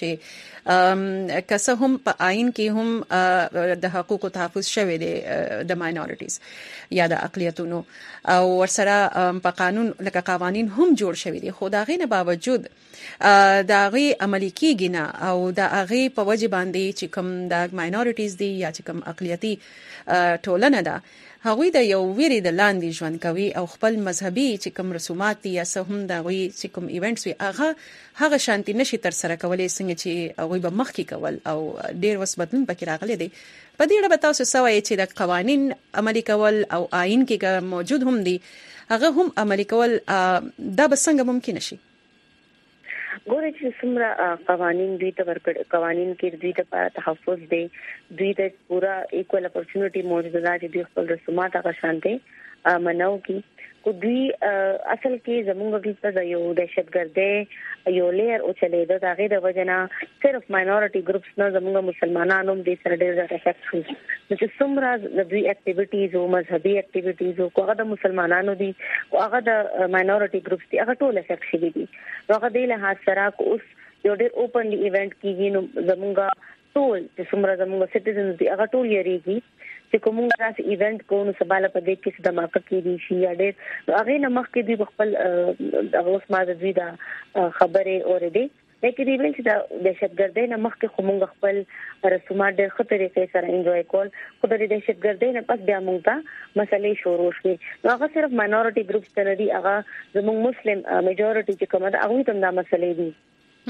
چې کسه هم په آئین کې هم د حقوقو تحفظ شوی دی د ماینورټیز یا د اقلیتونو او ورسره په قانون لکه قوانين هم جوړ شوی دي خو دا غینه باوجود دا غي عملی کیږي نه او دا غي په وجه باندې چې کوم د ماینورټیز دي یا چې کوم اقلیتي ټولنه ده هغوی د یو ویری د لاندې ژوند کوي او خپل مذهبي چې کوم رسومات دي یا څه هم د غوي چې کوم ایونټس وي هغه شانتي نشي تر سره کولای څنګه چې هغوی به مخکې کول او ډیر وس بدلون پکې راغلي دي په دې اړه تاسو سوای چې د قوانين عملي کول او آئین کې موجود هم دي هغه هم عملي کول دا به څنګه ممکن شي ګورې چې څومره قوانين دوی ته ورکړ قوانين کې دوی ته تحفظ دي دوی ته پورا ایکوال اپورچونټی موجوده ده چې دوی خپل رسومات هغه شانتي منو کی کو دوی اصل کې زموږ د یو دهشتګردۍ یو لیر او چلے دا غیر وجنا صرف ماینورټي ګروپس نه زموږ مسلمانانو د سره ډېر افیکټ شو چې څومره د دوی اکټیویټیز او مذهبي اکټیویټیز او هغه د مسلمانانو دي او هغه د ماینورټي ګروپس دي هغه ټول افیکټ شوي دي هغه د له سره اوس یو ډېر اوپنلی ایونت کیږي نو زموږ ټول چې څومره زموږ سټیزنز دي هغه ټول یریږي چې کومه راس ایونت کوو سباله په دې کې د ماکه کې دي شي یا ډېر هغه نه مخکې دی خپل د اوس ما د دوی دا خبره اورېدي لیکن ایونت چې د دهشتګردۍ نه مخکې کومه خپل رسومات ډېر خطرې کې سره انجوای کول خو د دهشتګردۍ نه پس بیا موږ ته مسلې شروع شوې نو هغه صرف ماینورټي ګروپس ته دي هغه زموږ مسلم میجورټي چې کومه ده هغه ته دا مسلې دي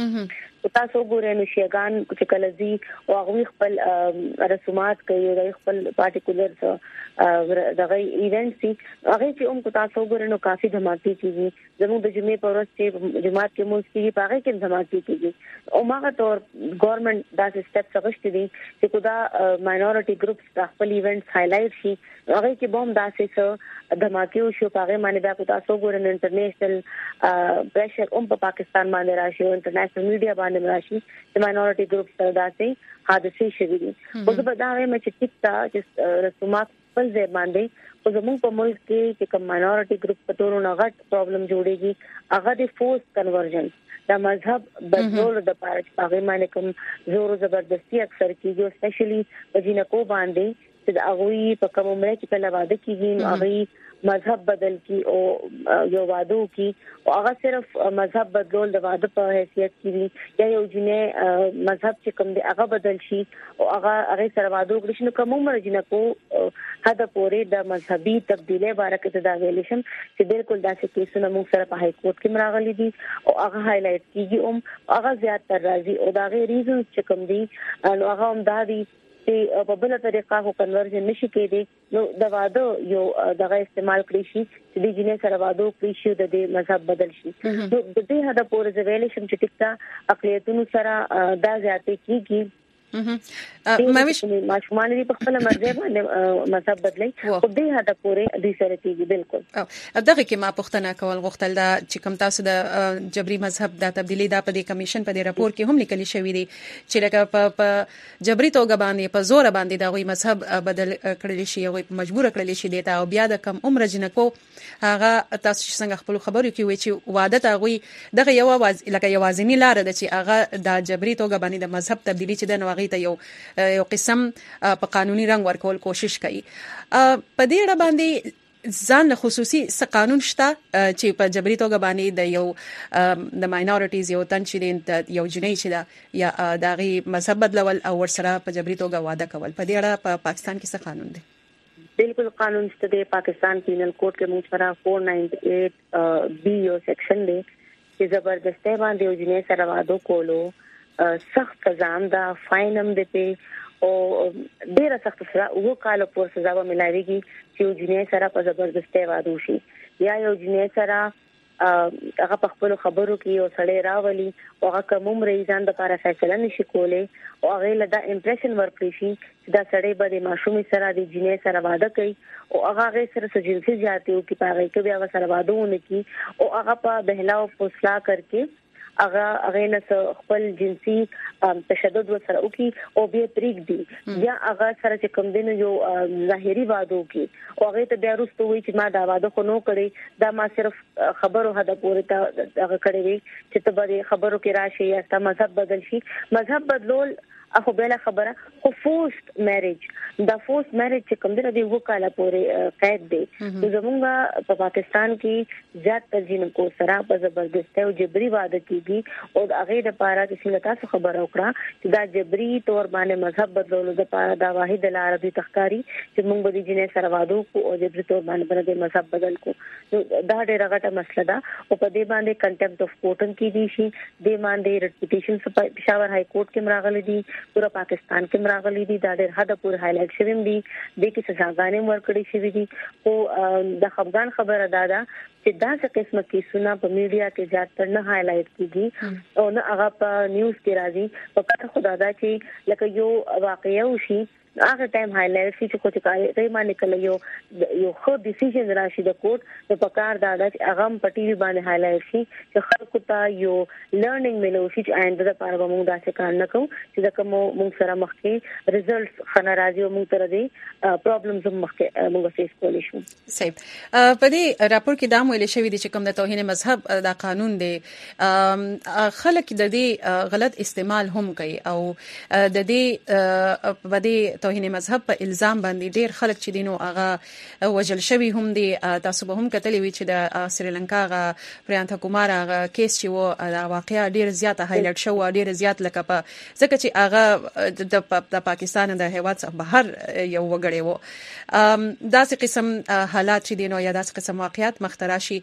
تاسو ګورئ نو شیګان چې کلزي او هغه خپل رسومات کوي او خپل پارټیکولر دغه ایونت سي هغه چې تاسو ګورئ نو کافي دھماکې کیږي زموږ د جمعې پر ورځ چې جمعات کې موسیقي په هغه کې دھماکې کیږي او ماغه تور ګورنمنت دا سټپ څنګه دي چې کودا ماینورټي ګروپس خپل ایونټس هایلایټ شي هغه کې بوم داسې څه دھماکې شو په هغه باندې بیا تاسو ګورئ انټرنیشنل پریشر په پاکستان باندې راشي انټرنیشنل میډیا باندې راشي د ماینورټي ګروپ سره داسې حادثې شوي دي او زه به دا وایم چې ټیکتا چې رسومات خپل ځای باندې او زموږ په ملک کې چې کوم ماینورټي ګروپ په تورو نه غټ پرابلم جوړيږي هغه د فورس کنورژن د مذهب بدلول د پاره هغه باندې کوم زور زبردستی اکثر کیږي اسپیشلی په جنکو باندې چې هغه په کوم عمر کې کله واده کیږي هغه مذهب بدل کی او یو وادو کی او هغه صرف مذهب بدلول د واده په حیثیت کې یا یو جنې مذهب چې کوم دی هغه بدل شي او هغه سره وادو کړي نو کوم عمر جنکو هدا پورې د مذهبي تبدیلی بارکه دا ویل شم چې بالکل داسې کیسونه موږ سره په های کورټ کې مراغلي دي او هغه هایلایټ کیږي هغه زیات تر راځي او دا غي ریزنز چې کوم دي نو هغه هم دا دي چې په بل طریقه هو کنورژن نشي کېدی نو د واده یو دغه استعمال کړی شي چې د جنې سره واده کړی شي د دې مذهب بدل شي نو د دې هدا پورې ویل شم چې ټیکتا اقلیتونو سره دا زیاتې کیږي ماشومان دې په خپل مرزه باندې مذهب بدلي او دې هدا پورې دې سره کیږي بالکل دغه کې ما پوښتنه کول غوښتل دا چې کوم تاسو د جبري مذهب د تبدیلی د په دې کمیشن په دې راپور کې هم لیکل شوی دی چې لکه په جبري توګه باندې په زور باندې دا غوي مذهب بدل کړل شي او مجبور کړل شي دی او بیا د کم عمر جنکو هغه تاسو څنګه خپل خبرو کې وی چې واده ته غوي دغه یو لکه یوازینی لار ده چې هغه د جبري توګه باندې د مذهب تبدیلی چې د نوغي ته یو قسم په قانوني رنګ ورکول کوشش کوي په دې اړه باندې ځان خصوصي قانون شته چې په جبري توګه باندې د یو د ماینورټیز یو تن چې یو جنۍ چې دا یا دغه مذهب بدلول او ورسره په جبري توګه واده کول په دې اړه په پاکستان کې څه قانون دی بالکل قانون شته د پاکستان پینل کوډ کې موږ سره 498 بی یو سیکشن دی چې زبردستی باندې یو جنۍ سره واده کولو سخت سزا دا فاین هم دي او ډیره سخت سزا وو کال پور سزا به ملایويږي چې جنې سره په زبردستی واده شي یا یو جنې سره هغه په خپل خبرو کې یو سړی راولي او هغه کوم ریزان د لپاره فیصله نشي کولای او هغه له امپریشن ورکړي شي چې دا سړی به د ماشومې سره د جنې سره واده کوي او هغه سره سجنسي جاتیو کې پاره کې بیا سره واده ونه کی او هغه په بهلاو فیصله کړي هغه نه خپل جنسي تشدد وسره وکي او به پریک دي یا هغه سره چې کوم دین یو ظاهري واده وکي او هغه ته بیا وروسته وي چې ما دا واده خو نو کړی دا ما صرف خبرو هدا پورې ته هغه کړی وي چې ته به خبرو کې راشي یا ته مذهب بدل شي مذهب بدلول اخو بلا خبره خو فورسد میریج دا فورسد میریج چې کوم دی وکاله پورې قید دی زمونږ په پاکستان کې زیات ترجیح کو سره په زبردست او جبري واده کیږي او هغه د لپاره چې څنګه تاسو خبر وکړه چې دا جبري تور باندې مذهب بدلولو د لپاره دا واحد لار دي تخکاری چې موږ به د جنې سره واده کو او جبري تور باندې د مذهب بدل کو دا ډېر غټه مسله ده او په دې باندې کنټمپټ اف کورټن کې دي شي د باندې ریپټیشن پېښور های کورټ کې مراغلي دي پورا پاکستان کې مراغلي دي دا ډېر حد پورې هایلایټ شوی دي د کې سزاګانې ورکړې شوی دي او د خفګان خبره ده چې دا څه قسمه کیسونه په میډیا کې زیاتره نه هایلایټ کیږي او نه هغه په نیوز کې راځي په کته خدا دا چې لکه یو واقعیا وشي هغه ټایم هایلایټ شي چې کوڅه کوي باندې کله یو خو ډیسیژن راشي د کوټ د پکار دا چې هغه په ټي وي باندې هایلایټ شي چې خلکو ته یو لرنینګ ملو شي چې آینده لپاره موږ داسې کار نه کوو چې دا کوم موږ سره مخکې ریزلټس خنه راځي او موږ تر دې پرابلمز مخکې موږ فیس کولی شو. صحیح. په دې راپور کې دا ویل شوی دی چې کوم د توهین مذهب دا قانون دی خلک د دې غلط استعمال هم کوي او د دې په دې توهین مذهب په الزام باندې ډیر خلک چې دینو هغه وجل شوی هم دي. تاسو به هم کتلی وی چې د سریلانکا غا پریانتا کومار هغه کیس چې و دا واقعیا ډیر زیاته هایلایټ شو ډیر زیات لکه په ځکه چې هغه د پاکستان د هیواد څخه بهر یو وګړی و. داسې قسم حالات چې دینو یا داسې قسم واقعیات مختراشي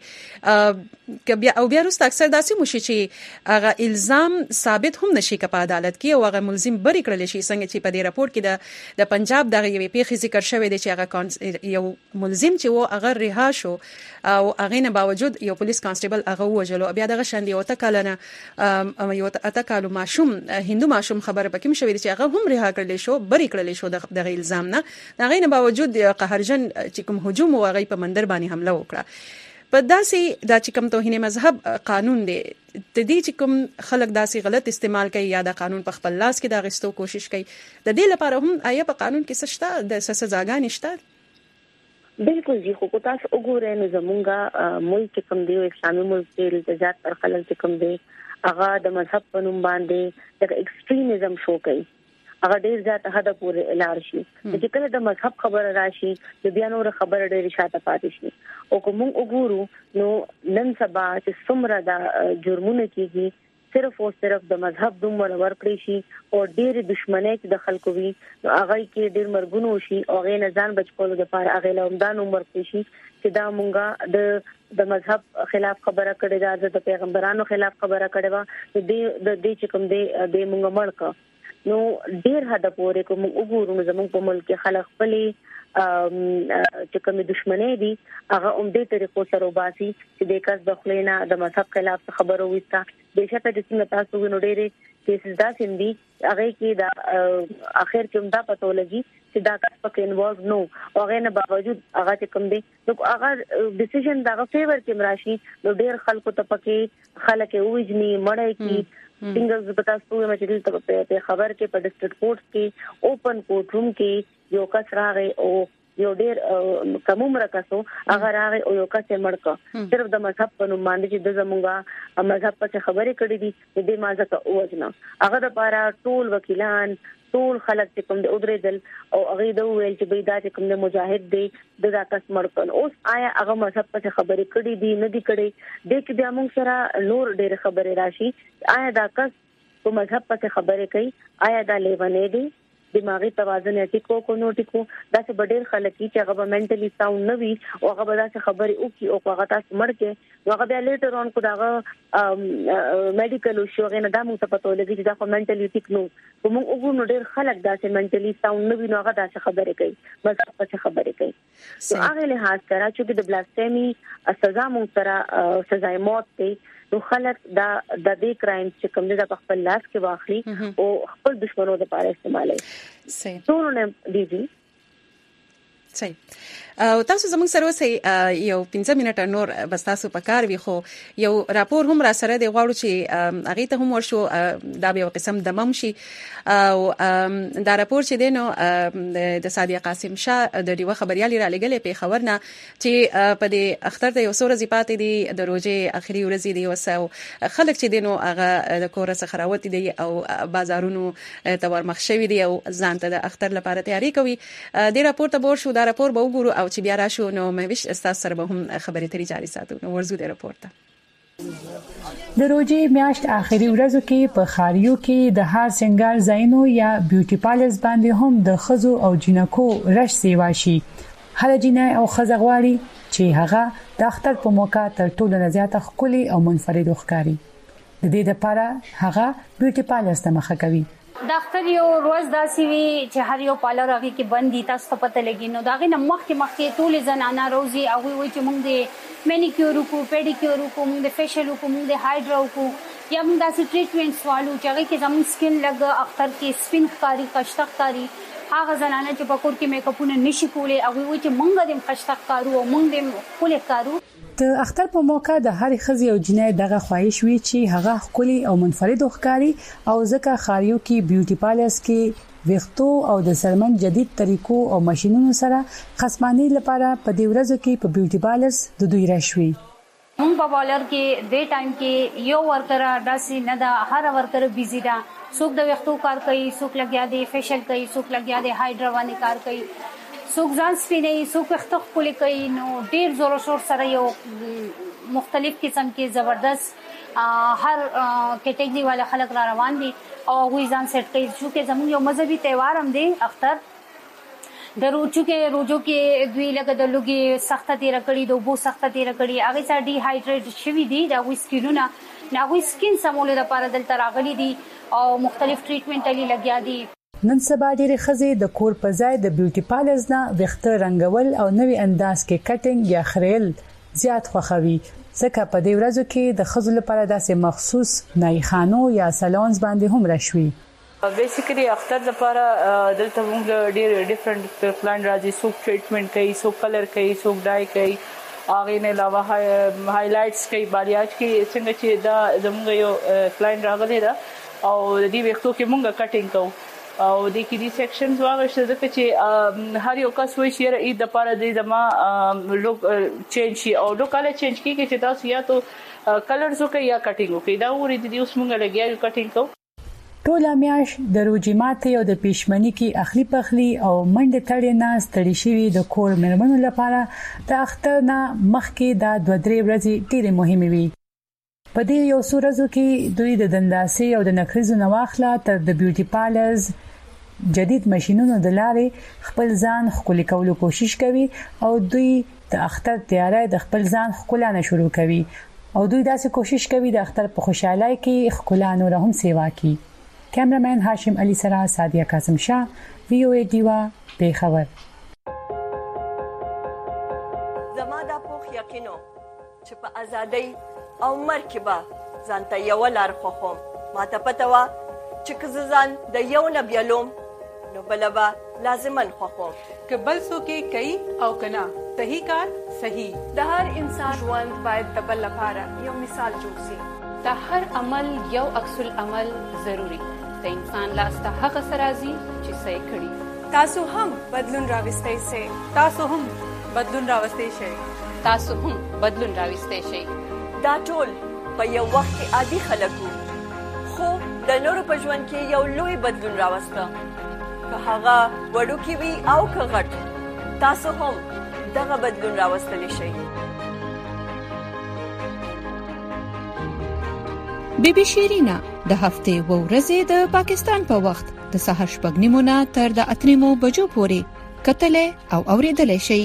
او بیا وروسته اکثر داسې مشي چې هغه الزام ثابت هم نشي کپ عدالت کې او هغه ملزم بری کړل شي څنګه چې په دې راپور کې د پنجاب دغه یوې پیښې ذکر شوی دی چې هغه یو ملزم چې و هغه رها شو او هغه نه باوجود یو پولیس کانسټیبل هغه وژلو بیا دغه شاندي او تکالنه یو اتکالو ماشوم هندو ماشوم خبره پکې شوی دی چې هغه هم رها کړل شو بری کړل شو دغه الزام نه هغه نه باوجود قهرجن چې کوم هجوم و هغه په مندر باندې حمله وکړه. په داسې دا چې کوم توهین مذهب قانون دی د دې چې کوم خلک داسې غلط استعمال کوي یا د قانون په خپل لاس کې دا غستو کوشش کوي د دې لپاره هم آیا په قانون کې څه شته د سزاګانې شته؟ بالکل جی خو تاسو وګورئ نو زمونږه ملک کوم دی اسلامي ملک دی التجارت پر خلک کوم دی هغه د مذهب په نوم باندې د ایکستریمزم شو کوي هغه ډیر زیات حد پورې اعلان شي چې کله د مذهب خبره راشي د بیا نور خبره ډیر شاته پاتې شي او کوم وګورو نو نن سبا چې څومره د جرمونه کیږي صرف او صرف د مذهب دومره ورکړي شي او ډیر دښمنۍ چې د خلکو وي نو هغه کې ډیر مرګونو شي او غي نه ځان بچ کولو لپاره هغه لومدان عمر کې شي چې دا مونږه د مذهب خلاف خبره کړې ده د پیغمبرانو خلاف خبره کړې و د دې چې کوم د مونږه مړک نو ډیر حد پورې کوم وګورو زموږ په ملک کې خلک خپلې چې کوم دښمنۍ دي هغه عمدې طریقو سره وباسي چې د کس د خلینا د مذهب خلاف خبرو وستا بهشکه د سیمه تاسو نو ډېرې کیسز دا سندي هغه کې دا اخر کې دا پته ولګي چې دا کس پکې انوالو نو او هغه نه باوجود هغه چې کوم دي نو هغه ډیسیژن دا فیور کې مراشي نو ډېر خلکو ته پکې خلک وېجني مړی کی څنګه زه تاسو ته مې چې په خبر کې په ډسټرکټ کورټ کې اوپن کورټ روم کې یو کس راغی او یو ډېر کم عمر کسو هغه راغی او یو کس مړک صرف د مذهب په نوم باندې چې د زمونږه مذهب په خبرې کړې دي د مازه ته اوجنه هغه د پاره ټول وکیلان ټول خلک چې کوم د اودریدل او هغه د ویل چې بيدا چې کوم د مجاهد دی د کس مړکن اوس آیا هغه مذهب په خبرې کړې دي نه دي کړې د کې بیا موږ سره نور ډېر خبرې راشي آیا دا کس په مذهب په خبرې کوي آیا دا لیونې دي دماغي توازن ټیکو کو نو ټیکو دا څه ډېر خلک چې هغه منټلی ساوند نه وي او هغه دا څه خبرې وکي او هغه تاسو مړکه نو هغه بیا لیټر اون کو دا میډیکل شو غنه دا موږ ته پته ولګي چې دا خو منټلی ټیک نو کوم وګورو ډېر خلک دا څه منټلی ساوند نه وي نو هغه دا څه خبرې کوي بس په خبرې کوي نو هغه له حاصله چې د بلاسفیمی سزا موږ سره سزا موت دی نو خلک دا د دې کرایم چې کوم د خپل لاس کې واخلي او خپل دشمنو لپاره استعمالوي. صحیح. ټول نه دیږي. صحیح. او تاسو زموږ سره اوسئ یو 15 منټه نور بس تاسو په کار وي خو یو راپور هم را سره دی غواړو چې هغه ته هم ورشو دا به یو قسم دمم شي او دا راپور چې دی نو د سادیه قاسم شاه د دیو خبريالي را لګلې په خبرنا چې په دې اختر ته یو سورې زیپاتې دي د روزه اخري ورځې دی وسو خلک چې دی نو هغه د کور څخه راوتی دی او بازارونو تور مخ شوی دی او ځان ته د اختر لپاره تیاری کوي د راپور ته ورشو دا راپور به وګورو او چې بیا راشو نو مې وش استاد سره به هم خبرې ترې جاري ساتو نو ورزو د راپور ته د روزي میاشت اخري ورځو کې په خاریو کې د هار سنگار زاینو یا بیوټي پالرز باندې هم د خزو او جنکو رش سیوا شي هر جنای او خزغوالي چې هغه د اختر په موقع تر ټولو نه زیاته خولي او منفرد ښکاری د دې لپاره هغه بیوټي پالرز ته مخه کوي د اختر یو ورځ داسې وي چې هر یو پالر هغه کې بندي تاسو ته پته لګي نو داغه مخکې ټول زنانه روزي هغه وي چې موږ د مینیکیور کو پیډیکیور کو موږ د فیشل کو موږ د هایډرو کو یا موږ داسې ټریټمنټ والو چې هغه کې زموږ سکین لګ اختر کې سپین ښکاری کشتخکاری هغه زنانه چې په کور کې میک اپونه نشي کولای او وایي چې مونږ دې خشتک کارو او مونږ دې کولای کارو. د اختر په موقع د هرې خزي او جنۍ دغه خواهش وی چې هغه خولي او منفرد ښکاری او ځکه خاریو کې بیوټي پالرز کې وختو او د سرمن جدید طریقو او ماشينونو سره خصماني لپاره په دې ورځو کې په بیوټي پالرز د دوی راشوي. موږ په پالر کې د ټایم کې یو ورکر داسي نه دا هر ورکر بيزي دا څوک د وختو کار کوي څوک لګیا دی فیشل کوي څوک لګیا دی هایډرا باندې کار کوي څوک ځان سپینې څوک وختو خپل کوي نو ډیر زور شور سره یو مختلف قسم کې زبردست هر کټګوري والا خلک را روان دي او وی ځان سیټ کوي چې زموږ یو مذهبي تهوار هم دی اختر د روزو کې دوی لکه د لوګي سخته تیر کړي د وبو سخته تیر کړي هغه سره ډي هایډریټ شوی دي دا وی سکینونه ناوی سکین سمول لپاره دلته راغلي دي او مختلف ټریټمنټ لري لګیا دي. نن سبا ډېرې ښځې د کور په ځای د بیوټي پالرز نه ویښته رنګول او نوې انداز کې کټینګ یا خریل زیات خوښوي ځکه په دې ورځو کې د ښځو لپاره داسې مخصوص نایخانو یا سالونز باندې هم راشوي. بیسیکلی اختر لپاره دلته موږ ډېر ډیفرنٹ پلان راځي څوک ټریټمنټ کوي څوک کلر کوي څوک ډای کوي هغه نه علاوه هایلایټس کوي بالیاج کې څنګه چې دا زموږ یو کلاین راغلی دا او د دې وختو کې موږ کټینګ کوو او د کې دي سیکشنز واغښته ځکه چې هر یو کس وایي چې اې د لپاره د زما لوک چینج شي او لوکاله چینج کیږي چې تاسو یا تو کلرز وکي یا کټینګ وکي دا ورې د دې اوس موږ لګیا کټینګ کوو. ټول میاش د روجمات یو د پېشمنی کې اخلي پخلي او منډه تړې نه ستړي شوی د کور مېرمنو لپاره د اختر نه مخکې د 2-3 ورځې ډېرې مهمه وي. په دې یو ورځو کې دوی د دنداسي او د نکریزو نواخله تر د بیوټي پالرز جدید ماشينونو د لارې خپل ځان خولي کولو کوشش کوي او دوی د اختر تیاری د خپل ځان خولانه شروع کوي او دوی داسې کوشش کوي د اختر په خوشحالۍ کې خولانو رهم سیوا کوي. کیمرمن هاشم علي سرا سادیا قاسم شاه وی او ای دیوا پیښور. زما د پوخ یقینو چې په ازادۍ او مرکبه ځانته یو لار خوخم ماته پته وا چې کززان د یو نه بیلوم نو بلبا لازمن خوخم که بل څوک کوي او کنا صحیح کار صحیح د هر انسان ژوند باید د بل لپاره یو مثال جوړ شي. د هر عمل یو عکس العمل ضروری د انسان لاس ته هغه سرازي چې صحیح کړي. تاسو هم بدلون راوستئ شئ. تاسو هم بدلون راوستئ شئ. تاسو هم بدلون راوستئ شئ. دا ټول په یو وخت کې عادي خلکو خو د نورو په ژوند کې یو لوی بدلون راوسته که هغه وړوکی وي او که غټ تاسو هم دغه بدلون راوستلی شئ. بیبي شیرینا د هفتې و ورځې د پاکستان په وخت د سحر 8:30 تر د 8:30 بجو پورې کتلې او اوریدلې شئ.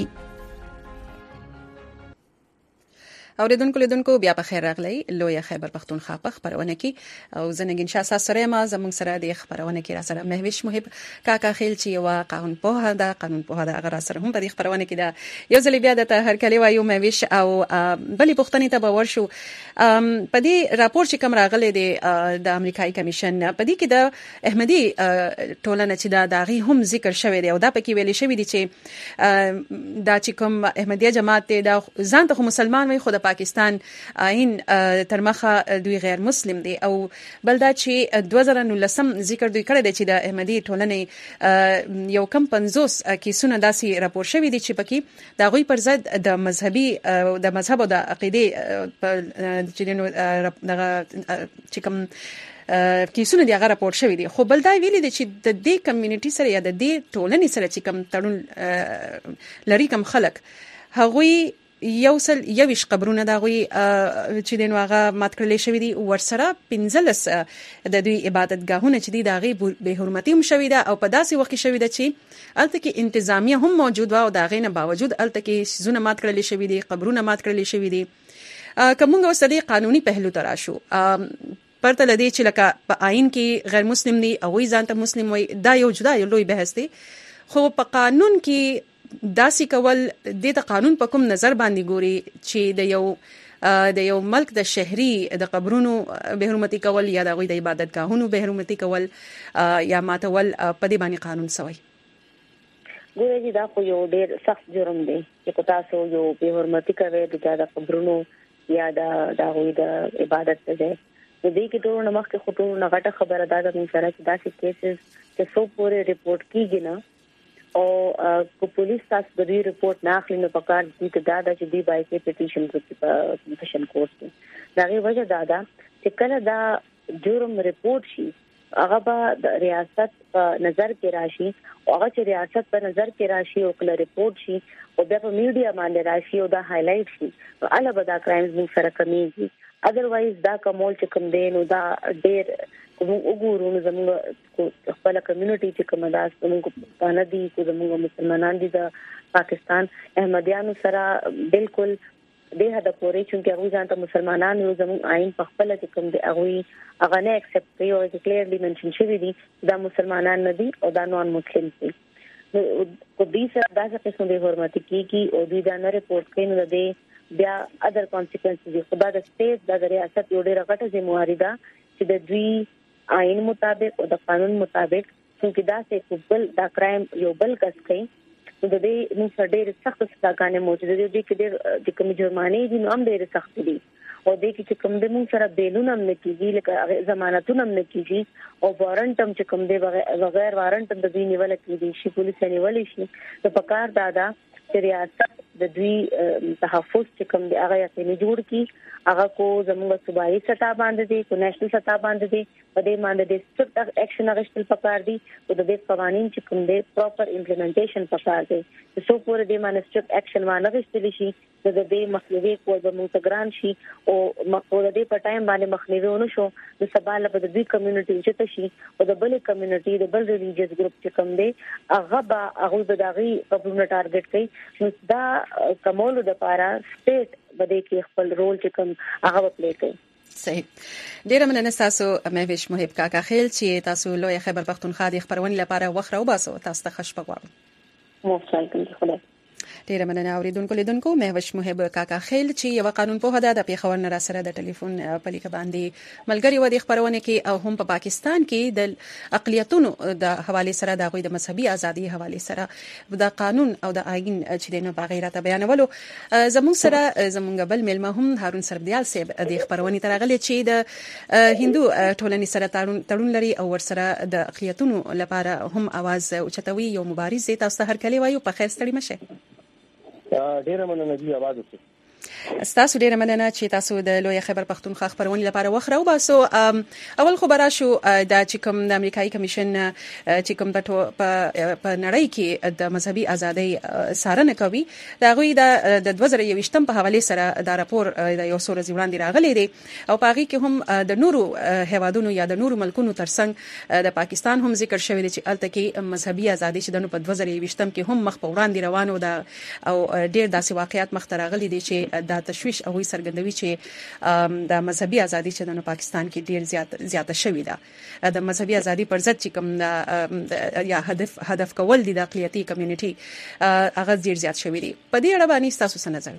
اوریدونکو لیدونکو بیا په خیر راغلی لوی خیبر پختونخوا په خبرونه کې او زنګین شاه سره ما زموږ سره د خبرونه کې را سره مهوش محب کاکا خیل چې یو قانون په دا غره سره هم په خبرونه کې دا یو ځل بیا د هر کلی وایو مهوش او بلې پښتنې ته باور شو په دې راپور چې کوم راغلی دی د امریکایي کمیشن په دې کې د احمدي ټولنه چې دا داغي هم ذکر شوی دی او دا پکې ویل شوی دی چې دا چې کوم احمدیه جماعت دا ځان ته مسلمان وي خو پاکستان آئین ترمخه دوی غیر مسلم دی او بلدا چې 2019 ذکر دوی کړی دی چې د احمدي ټولنې یو کم 50 کیسونه داسي راپور شوی دي چې پکې دا غوي پر ضد د مذهب او د عقیده چې نو دغه چې کوم کیسونه دی هغه راپور شوی دي خو بلدا ویلي دي چې د دې کمیونټي سره یا د دې ټولنې سره چې کوم تړون لري کوم خلک هغوی یوش قبرونه دا غوي چې دنو هغه مات کړل شوی دي ورسره 15 د دوی عبادتګاهونه چې دي دا غي به حرمتي هم شوی ده او په داسې وخت شوی ده چې الته کې انتظامیه هم موجود و او دا غینه باوجود الته کې زونه مات کړل شوی دي قبرونه مات کړل شوی دي کومه وسلې قانوني پهلو تراشو پرته لدی چې لکه په آئین کې غیر مسلم دي او وی ځانته مسلم وي دا یو جدا یو لوی بحث دی خو په قانون کې داسي کول د قانون په کوم نظر باندې ګوري چې د یو ملک د شهري د قبرونو به حرمتي کول یا د غوي د عبادتګاهونو به حرمتي کول یا ماتول په دې باندې قانون سوی ګورې دا خو یو ډېر سخت جرم دی چې تاسو یو به حرمتي کوي د قبرونو یا د غوي د عبادت ته نو دې کې ټول نمخ کې خطو نغټه خبره ده د سره چې دا کیسز چې سو پورې ریپورت کیږي نه او کو پولیس تاسو د دې ریپورت نه اخلي نو پکار دي چې دا د دې بای کې پټیشن کوي پټیشن کوي دا غي وجه دا چې کله دا جرم ریپورت شي هغه به د ریاست په نظر کې راشي او هغه چې ریاست په نظر کې راشي او کله ریپورت شي او بیا په میډیا باندې راشي او دا هایلایټ شي نو البته دا کرایمز موږ سره کمیږي اذروایز دا کومول چې کوم دی نو دا ډېر کوم وګورو نو زموږ خپل کمیونټي چې کوم دا زموږ پښتانه دي زموږ مسلمانان دي د پاکستان احمدیانو سره بالکل دغه د پورې چې هغه ځان ته مسلمانان یو زموږ آئین په خپل کې کوم دی هغه نه اکسپټ کوي او کلیرلی منشن شوی دي دا مسلمانان نه دي او دا نون مسلم دي نو کو دې سره دا څه قسم د حرمت کیږي او دې دا نه ریپورت کوي نو دې بیا اذر کانسیکوینسز دي خدای د سټیټ د ریاست یو ډېر غټه ذمہواری ده چې د دوی آئین مطابق او د قانون مطابق چې دا څه کوبل دا کرایم یو بل کس کوي د دې نو ډېر سخت سزاګانې موجوده دي چې د کوم جرمانې دي نو هم ډېر سخت دي او د کې کوم د موږ سره بیلون هم نه کیږي لکه ضمانتونه هم نه کیږي او وارنټ هم چې کوم دی بغیر وارنټ د دې نیول کیږي شي پولیس نیول شي د پکار دادا چې ریاست د دوی تحفظ چې کوم دی هغه یې جوړ کی هغه کو زموږ صوبایي سطح باندې دي کو نېشنل سطح باندې دي په دې باندې د سټریکټ اکشن اغشتل پکار دي او د دې قوانين چې کوم دي پراپر امپلیمنټیشن پکار دي سو پورې د باندې سټریکټ اکشن باندې غشتل شي د دې مخنیوي کو د مونتګران شي او مقوله دې په ټایم باندې مخنیوي ونه شو د سباله په دې کمیونټي چې تشي او د بل کمیونټي د بل ریلیجیس ګروپ چې کوم دي هغه د داغي قبولونه ټارګټ کوي نو دا کومول د پارا سټیټ بده کې خپل رول چې کوم هغه پلی کوي صحیح ډیره مننه تاسو مهوش محب کاکا خیل چې تاسو لوی خیبر پختونخوا د خبرونې لپاره وخت راو باسو تاسو ته خوش پغواړم مو شکر خدای ډیره مننه اوریدونکو لیدونکو مهوش محب کاکا خیل چې یو قانون په هدا د پیښور نه را سره د ټلیفون په لیک باندې ملګری و د خبرونه کې او هم په پاکستان کې د اقلیتونو د حواله سره د غوي د مذهبي ازادي حواله سره د قانون او د آئین چې د غیرت بیانولو زموږ سره زموږ بل ملما هم هارون سربدیال صاحب د خبرونه ترغلي چې د هندو ټولنې سره تړون لري او ور سره د اقلیتونو لپاره هم आवाज اوچتوي یو مبارز تاسو هر کلی وایو په خیر ستړي مشه ډیره مننه دی आवाज وکړه تاسو ډیره مننه چې تاسو د لوی خیبر پختونخوا خبرونه لپاره وخره او باسو اول خبره شو د چکم د امریکایي کمیشن چکم په نړۍ کې د مذهبي ازادۍ سارنه کوي دا غوي د 2023 په حواله سره دا راپور د یو څو ورځې وړاندې راغلی دی او پاغي کې هم د نورو هوادونو یا د نورو ملکونو ترڅنګ د پاکستان هم ذکر شوی دی چې الته کې مذهبي ازادۍ چې د 2023 کې هم مخ په وړاندې روانو ده او ډیر داسې واقعیات مخ ته راغلي دي چې دا تشويش او سرګندوي چې د مذهبي ازادي چې د پاکستان کې ډیر زیاته شوې ده د مذهبي ازادي پر ضد چې کوم یا هدف کول دي د اقلیتي کمیونټي هغه ډیر زیات شوې دي په دې اړه باندې تاسو څه نظر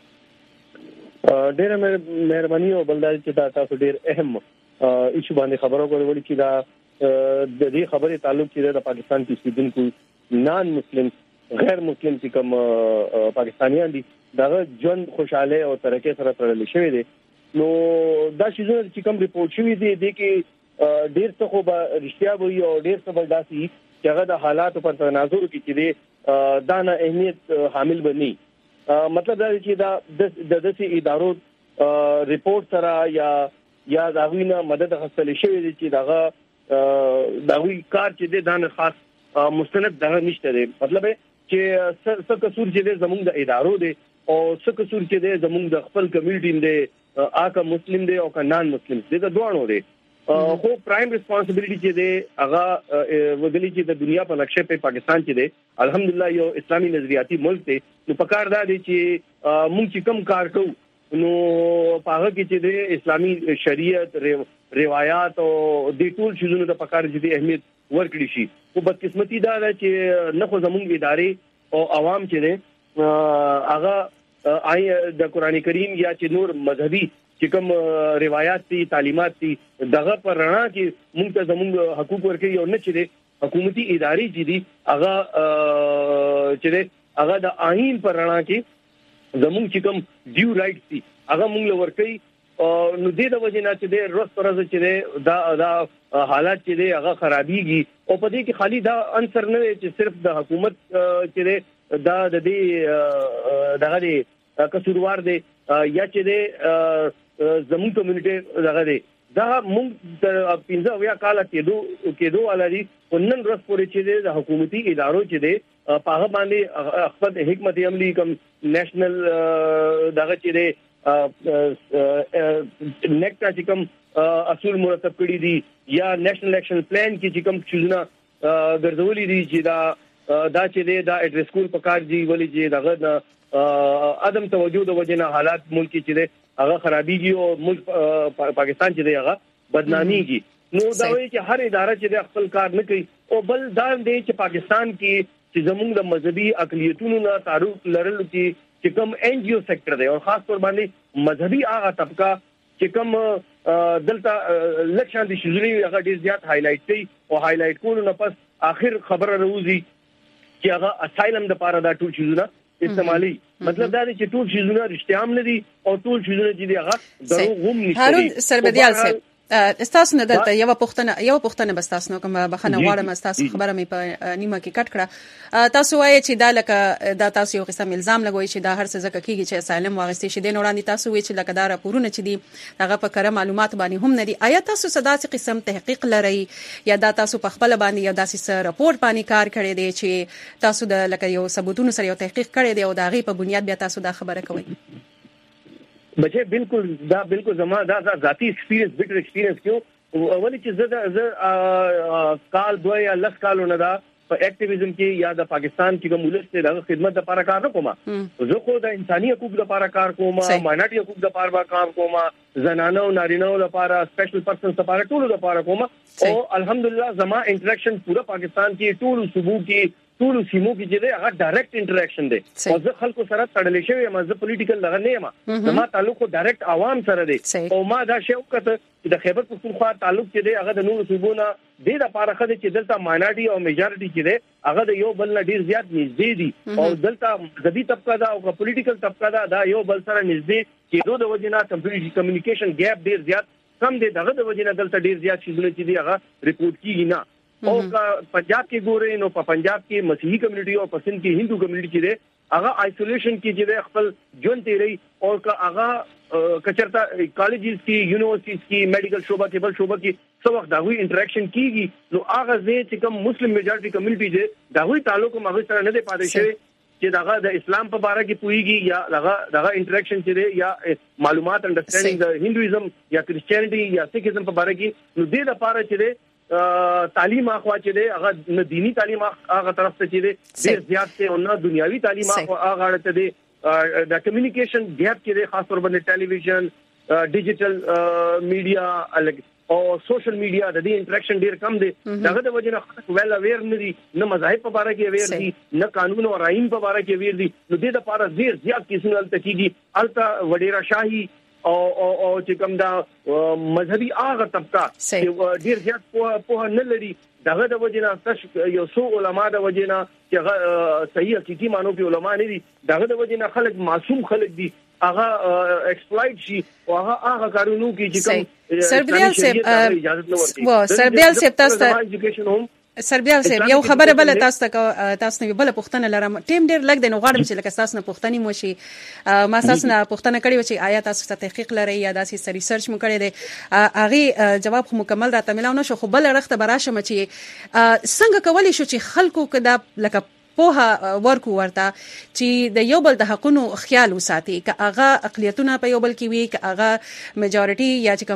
دی ډیره مهرباني او بلدار چې دا تاسو ډیر اهم ایشو باندې خبرو کولې چې دا د دې خبرې تعلق چې د پاکستان کې سیدونکو نان مسلم غیر مسلم چې کوم پاکستانیان دي دغه ژوند خوشاله او ترقی سره تړل شوی دی نو دا شیزونه چې کوم ریپورت شوی دی د کې ډیر څه خو به رښتیا وي او ډیر څه به داسي چې هغه د حالاتو په تناظر کې چې دی دا نه اهمیت حامل بني مطلب دا چې دا د داسې ادارو ریپورت سره یا داوینه مدد حاصل شوی دی چې داوی کار چې دی دا نه خاص مستند دغه نشته دی مطلب چې څه قصور چې دی زموږ د ادارو دی او څه قصور چې دی زموږ د خپل کمیونټي دی آکه مسلم دی او که نان مسلم دی دا دوه دی خو پرایم ریسپانسیبিলিټي چې دی هغه ودلی چې د دنیا په نقشه په پاکستان کې دی الحمدلله یو اسلامي نظریاتي ملک دی نو پکار دا دی چې موږ چې کم کار کوو نو هغه کې چې د اسلامي شریعت روایت او د ټول شیزونو د پکار چې د اهمیت ورکړي شي او بدقسمتي دا ده چې نه خو زموږ ادارې او عوام چې دي هغه د قران کریم یا چې نور مذهبي چې کوم روایت دي تعلیمات دي دغه پر رڼا کې موږ ته زموږ حقوق ورکړي او نه چې حکومتي ادارې چې دي هغه چې هغه د آئین پر رڼا کې زموږ چې کوم ډیو رائټس دي هغه موږ ورکړي نو دې د وجه نه چې د روز پر ورځ چې دا حالات چې هغه خرابيږي او په دې کې خالی دا عنصر نه چې صرف د حکومت چې دا د دې دغه قصوروار دي یا چې د زموږ کمیونټي دغه دي دا موږ د 15 کال کېدو ولري ونن روز پورې چې د حکومتي ادارو چې دي په هغه باندې خپل حکمت عملی کوم نېشنل دغه چې دي نیکټا چې کوم اصول مرتب کړی دي یا نېشنل اکشن پلان کې چې کوم چیزونه ګرځولې دي چې دا چې دا اډریس کول پکار دي ولې چې دغه عدم توجه د وجنه حالات ملک چې هغه خرابيږي او ملک پاکستان چې هغه بدناميږي نو دا وایي چې هر اداره چې خپل کار نه کوي او بل دا دی چې پاکستان کې چې زموږ د مذهبي اقلیتونو نه تعلق لرل چې کوم ان جی او سېکټر دی او خاص طور باندې مذهبي هغه طبقه چې کوم دلته لکشان دي شذري هغه ډیر زیات هایلایټ کوي او هایلایټ کول نه پس اخر خبره راوځي چې هغه اسایلم د پاره دا ټول چیزونه استعمالي مطلب دا دی چې ټول چیزونه رښتیا هم نه دي او ټول چیزونه چې هغه دروغ هم نشي. هارون سربدیال صاحب استاسو نه دلته یو پوښتنه بس تاسو نو کوم بخنه غواړم تاسو خبره مې په نیمه کې کټ کړه تاسو وایي چې دا لکه دا تاسو یو قسم الزام لګوي چې دا هر څه ځکه کیږي چې اسالم واغستې شي د نورانی تاسو وایي چې لکه دا راپورونه چې دي هغه په کره معلومات باندې هم نه دي آیا تاسو صداسي قسم تحقیق لري یا دا تاسو په خپل باندې یا داسې راپور باندې کار کړی دی چې تاسو د لکه یو ثبوتونو سره یو تحقیق کړی دی او دا غي په بنیاد بیا تاسو دا خبره کوي بچے بالکل زما دا ذاتی ایکسپیرینس بیٹر ایکسپیرینس کیوں اولی چې زه کال 2 یا 10 کالونه دا په اکټیویزم کې یا د پاکستان کې کوم ولس ته د خدمت لپاره کار نه کوم زه خو د انساني حقوق لپاره کار کوم ماینورټي حقوق لپاره کار کوم زنانه او نارینه لپاره سپیشل پرسنز لپاره ټول لپاره کوم او الحمدلله زما انټریکشن پورا پاکستان کې ټول صوبو کې ټول سیمو کې چې دا هغه ډایرکټ انټریکشن دی او زه خلکو سره تړلې شوی یم زه پولیټیکل لغه نه یم زما تعلق ډایرکټ عوام سره دی او ما دا شی وکړه چې د خیبر پختونخوا تعلق چې دی هغه د نور صوبونو د لپاره خدای چې دلته ماینورټي او میجارټي چې دی هغه د یو بل نه ډیر زیات نږدې دي او دلته ذبی طبقه دا او پولیټیکل طبقه دا یو بل سره نږدې چې دوه وجنه کمیونیکیشن ګیپ ډیر زیات کم دی دغه د وجنه دلته ډیر زیات شیدونه چې دی هغه ریپورت کیږي نه او پنجاب کې ګورې نو په پنجاب کې مسیحي کمیونټي او پسند کې هندو کمیونټي چې دی هغه آیسولیشن کې چې خپل ژوند تیری او هغه کچرتا کالجز کې یونیورسيټیز کې میډیکل شعبہ کې بل شعبہ کې څو وخت دا وی انټریکشن کیږي نو هغه چې کوم مسلم میجارټي کمیونټي دی دا وی تعلق مغه سره نه دی پاتې شوی چې دغه د اسلام په اړه کې پويږي یا دغه انټریکشن چې دی یا معلومات انډرستانډینګ د هندویزم یا کریسچینټي یا سیکیزم په اړه کې نو د لپاره چې دی تعلیم اخوا چې دی هغه دینی تعلیم هغه طرف ته چې دی ډیر زیات ته او نه دنیوي تعلیم هغه اړه ته دی د کمیونیکیشن ګیپ کې دی خاص طور باندې ټلویزیون ډیجیټل میډیا او سوشل میډیا د دې انټریکشن ډیر کم دی دغه د وجه نه خلک ویل اویر نه دي نه مذاهب په اړه کې اویر دي نه قانون او آئین په اړه کې اویر دي نو د لپاره ډیر زیات کیسونه تکیږي الته وډیرا شاهي او چې کوم دا مذهبي هغه طبقه چې ډیر زیات په نه لري دغه د وجه نه یو څو علما د وجه نه چې صحیح حقيقي مانو کې علما نه دي دغه د وجه نه خلک معصوم خلک دي هغه ایکسپلایټ شي او هغه کارونو کې چې کوم سربیال صاحب تاسو سربیال صاحب یو خبره بل تاسو نه بل پوښتنه لرم ټیم ډیر لګ د نو غواړم چې لکه تاسو نه پوښتنه مو شي ما تاسو نه پوښتنه کړې و چې آیا تاسو ته تحقیق لري یا داسې ریسرچ مو کړی دی هغه جواب خو مکمل راته ملاو نه شو خو بل رخته براشم چې څنګه کولی شو چې خلکو کدا لکه پوها ورکو ورته چې د یو بل د حقونو خیال وساتي ک هغه اقلیتونه په یو بل کې وي ک هغه میجارټي یا چې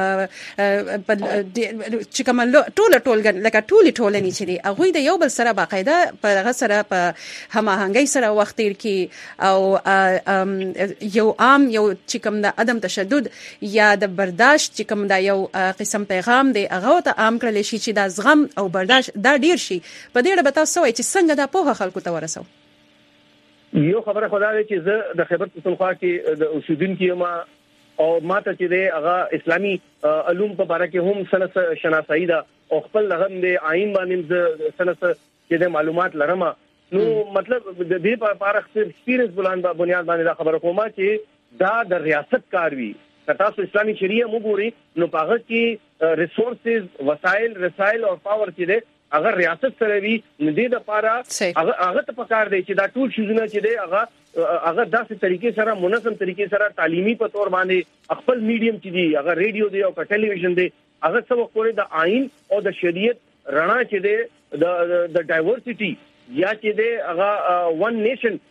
کوم ټول لکه ټولنې چې دي هغه د یو بل سره باقاعده په هغه سره په هماهنګي سره وخت تیر کی او یو عام یو چې کوم د عدم تشدد یا د برداشت چې کوم د یو قسم پیغام دی هغه ته عام کړل شي چې د زغم او برداشت دا ډیر شي په دې اړه به تاسو وایئ چې څنګه دا خلکو ته ورسو یو خبره خدای چې زه د خیبر پختونخوا کې د اوسیدونکو ما او ماته چې د هغه اسلامي علوم په اړه کې هم سنت شناسایی ده او خپل لغم د آئین باندې سنت چې د معلومات لرم نو مطلب د دې په اړه ایکسپیرینس بنیاد باندې خبره کومه چې دا د ریاست کار وی تاسو اسلامي شریعه وګورئ نو هغه کې ریسورسز وسایل رسایل او پاور چې ده اگر ریاست سره وی ندی د پاره هغه ته پکار دی چې دا ټول شیزونه چې دی هغه داسې طریقې سره منظم طریقې سره تعلیمي په تور باندې خپل میډیم چې دی هغه ریډیو دی او ټلویزیون دی هغه څه وکړي د آئین او د شریعت رڼا چې دی د ډایورسيټي یا چې دی هغه ون نیشن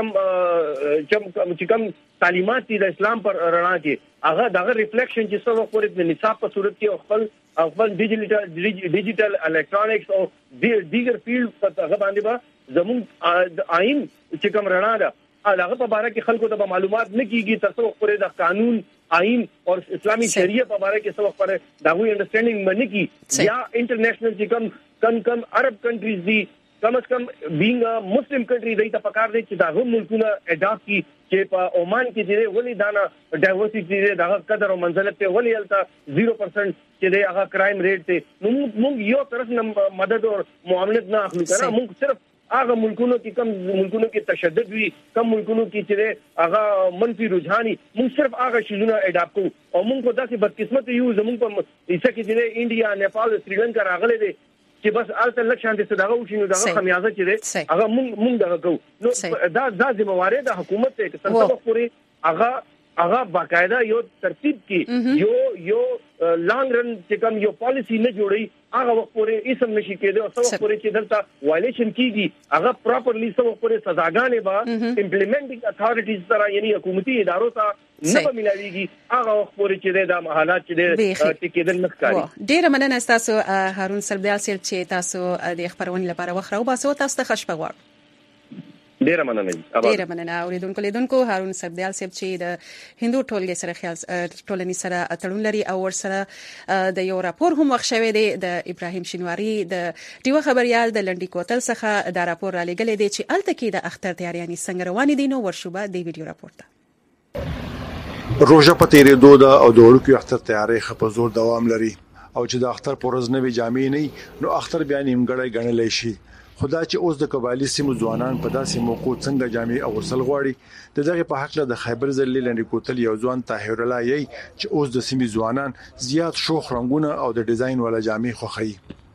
چې کوم تعلیمات دي د اسلام پر رڼا کې هغه دغه ریفلیکشن چې څو وکړي د نصاب په صورت کې خپل ډیجیټل الکترونکس او دیگر فیلډ په هغه باندې به زموږ آئین چې کوم رڼا ده هغه په اړه کې خلکو ته معلومات نه کیږي تر څو پورې د قانون آئین او اسلامي شریعه په اړه کې څو پورې دا وی انډرستانډینګ باندې کی یا انټرنیشنل چې کم عرب کنټریز دي کم از کم بینګ ا مسلم کنټری دای ته پکار دی چې دا هم ملکونه اډاپټ کی چې په عمان کې چې ولې دانا ډایورسيټي دا قدر او منزلت ته ولې الته 0% چې دا هغه کرایم ریټ ته موږ یو طرف نه مدد او معاملات نه اخلو کنه موږ صرف هغه ملکونو کې کم ملکونو کې تشدد وی کم ملکونو کې چې هغه منفي رجحاني موږ صرف هغه شیزونه اډاپټ کوو او موږ په داسې بدقسمت یو زموږ په ایسه کې چې انډیا نیپال سریلانکا راغلي دي چې بس الته لک شانتي صداغه وشینو دغه خمیازه چې دی هغه مونږ دغه کو نو دا ذمہواری د حکومت ته چې څنګه پوری هغه باقاعده یو ترتیب کې یو لانګ رن چې کوم یو پالیسی نه جوړي هغه وخت پورې اسم نشي کېده او څو پورې چې دلته وایلیشن کیږي هغه پراپرلی څو پورې سزاګانې به امپلیمنټینګ اتھارټیز سره یعنی حکومتي ادارو ته نه به ملایږي هغه وخت پورې چې د حالات چې کېدل نه ښکاري. ډیره مننه تاسو هارون سربدال چې تاسو د خبرونې لپاره وخت راوباسو تاسو ته خوش پغوړ. ډیره مننه اوریدونکو هارون سربدال چې د هندو ټولګي سره خیال ټولنې سره تړون لري او ورسره د یو راپور هم وښ شوی دی د ابراهیم شینواری د ټیو خبريال د لنډي کوتل څخه دا راپور را لګل دی چې الته کې د اختر تیاریانې څنګه روان دي نو ورشوبه د ویډیو راپور ته روزه په تیرې دوه او د وړوکو اختر تیاری خپ زور دوام لري او چې د اختر پرز نه وی جامې نه نو اختر بیا نیمګړی غنل شي خدا چې اوس د قبایلی سیمو ځوانان په داسې موقع څنګه جامې او ورسل غواړي د دغه په حق له د خیبر ضلع لنډي کوتل یو ځوان طاهر الله یي چې اوس د سیمې ځوانان زیات شوخ رنگونه او د ډیزاین ولا جامې خوخي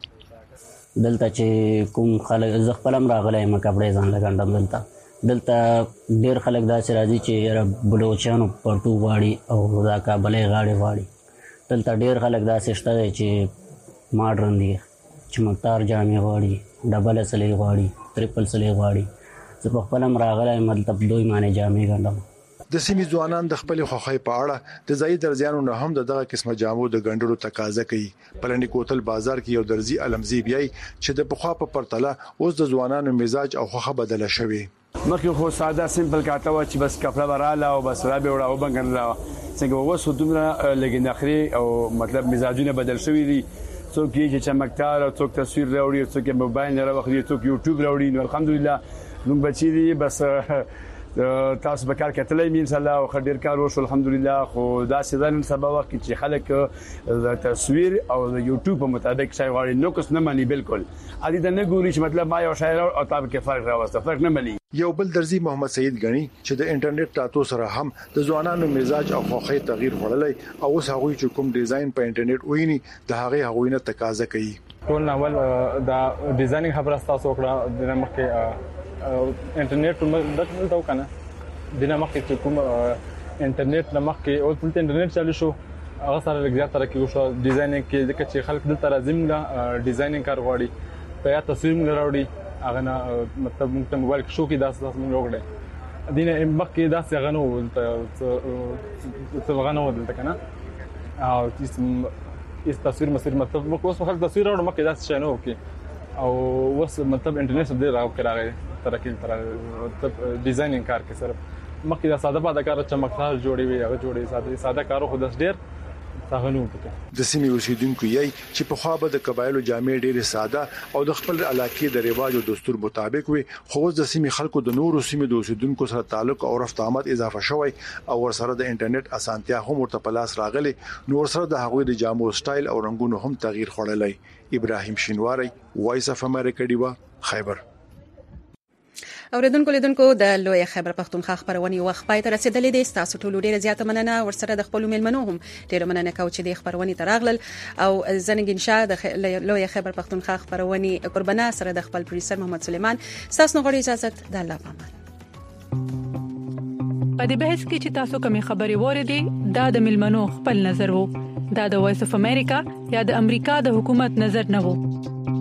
دلته چې کوم خلک ز خپلم راغلي مکبړې ځان لګاندم دلته ډیر خلک داسې راځي چې بلوچستان پرتو واړي او دا کابلې غاړي واړي دلته ډیر خلک داسې شته چې ماډرن دي چې مختار جامې غواړي ډبل سلې غواړي ټریپل سلې غواړي زه په خپلم راغلی مطلب دوی معنی جامې ګنډم د سیمې ځوانان د خپل خوخۍ په اړه د ځای درځانو نه هم دغه قسمه جامو د ګنډلو تقاضا کوي په لنډي کوتل بازار کې یو درځي علمزی بیاي چې د پخوا په پرتله اوس د ځوانانو مزاج او خوخه بدله شوی مخکې خو ساده سیمپل کاته و چې بس کپړه براله او بس را به وړه او بنګنلا څنګه وسو دومره لګي نخري او مطلب مزاجونه بدل شوی دي څوک یې چمکدار او څوک تصویر راوړي څوک موبایل راوړي څوک یوټیوب راوړي نو الحمدلله موږ بچی دي بس تاسو به کار کتلې مين الله او خډیر کار وشو الحمدلله خو دا سیدان سبا وخت چې خلک د تصویر او د یوټیوب په مطابق شای غواړي نو کس نه مانی بالکل علي د نه ګوري چې مطلب ما یو شاعر او تاب کې فرق راوسته فرق نه ملي یو بل درځي محمد سعید غنی چې د انټرنیټ تاسو سره هم د ځوانانو مزاج او خوخي تغییر وړلای او اوس هغه چې کوم ډیزاین په انټرنیټ ویني د هغه نه تقاضا کوي ټول ناول دا ډیزاینینګ خبره تاسو وکړه د مخکې انټرنیټ دلته وکنه دنه مخکې چې کوم انټرنیټ نه مخکې او په انټرنیټ چالو شو هغه سره لږ ترقی وشو ډیزاینینګ کې ځکه چې خلک دلته راځي موږ ډیزاینینګ کار غواړي په یا تصویر موږ راوړي هغه نه مطلب موږ موبایل کې شو کې داس موږ وکړي دینه مخکې داس غنو ته غنو دلته کنه او اس تصویر مسیر مطلب موږ اوس خلک تصویر راوړو مخکې داس شنو کې او وس مطلب انټرنیټ دې راو کراغی ترقی تر ډیزاینینګ کار کې سره مخکې دا ساده باده کار چمکدار جوړي وي هغه جوړي ساده کارو خو داس ډیر تاغنو پکې د سیمې اوسیدونکو یې چې په خوا به د قبایلو جامې ډېر ساده او د خپل علاقې د ریواج او دستور مطابق وي خو د سیمې خلکو د نورو سیمې د اوسیدونکو سره تعلق او رفت آمد اضافه شوی او ورسره د انټرنیټ اسانتیا هم ورته پلاس راغلي نو ورسره د هغوی د جامو سټایل او رنگونو هم تغییر خړلای ابراهیم شینواری وایس اف امریکا دیوا خیبر اوریدونکو لیدونکو د لوی خیبر پختونخوا خبرونه وخت پای ته رسیدلې دي. تاسو ټول ډیره زیاته مننه ورسره د خپل میلمنو هم ډیره مننه کوم چې د خبرونه تراغلل او زنګین شاه د لوی خیبر پختونخوا خبرونه قربانه سره د خپل پروډوسر محمد سلیمان. تاسو نو غوړي اجازه د الله پامان. په دې بحث کې چې تاسو کومې خبرې وریدي دا د میلمنو خپل نظر وو. دا د وایس اف امریکا یا د امریکا د حکومت نظر نه وو.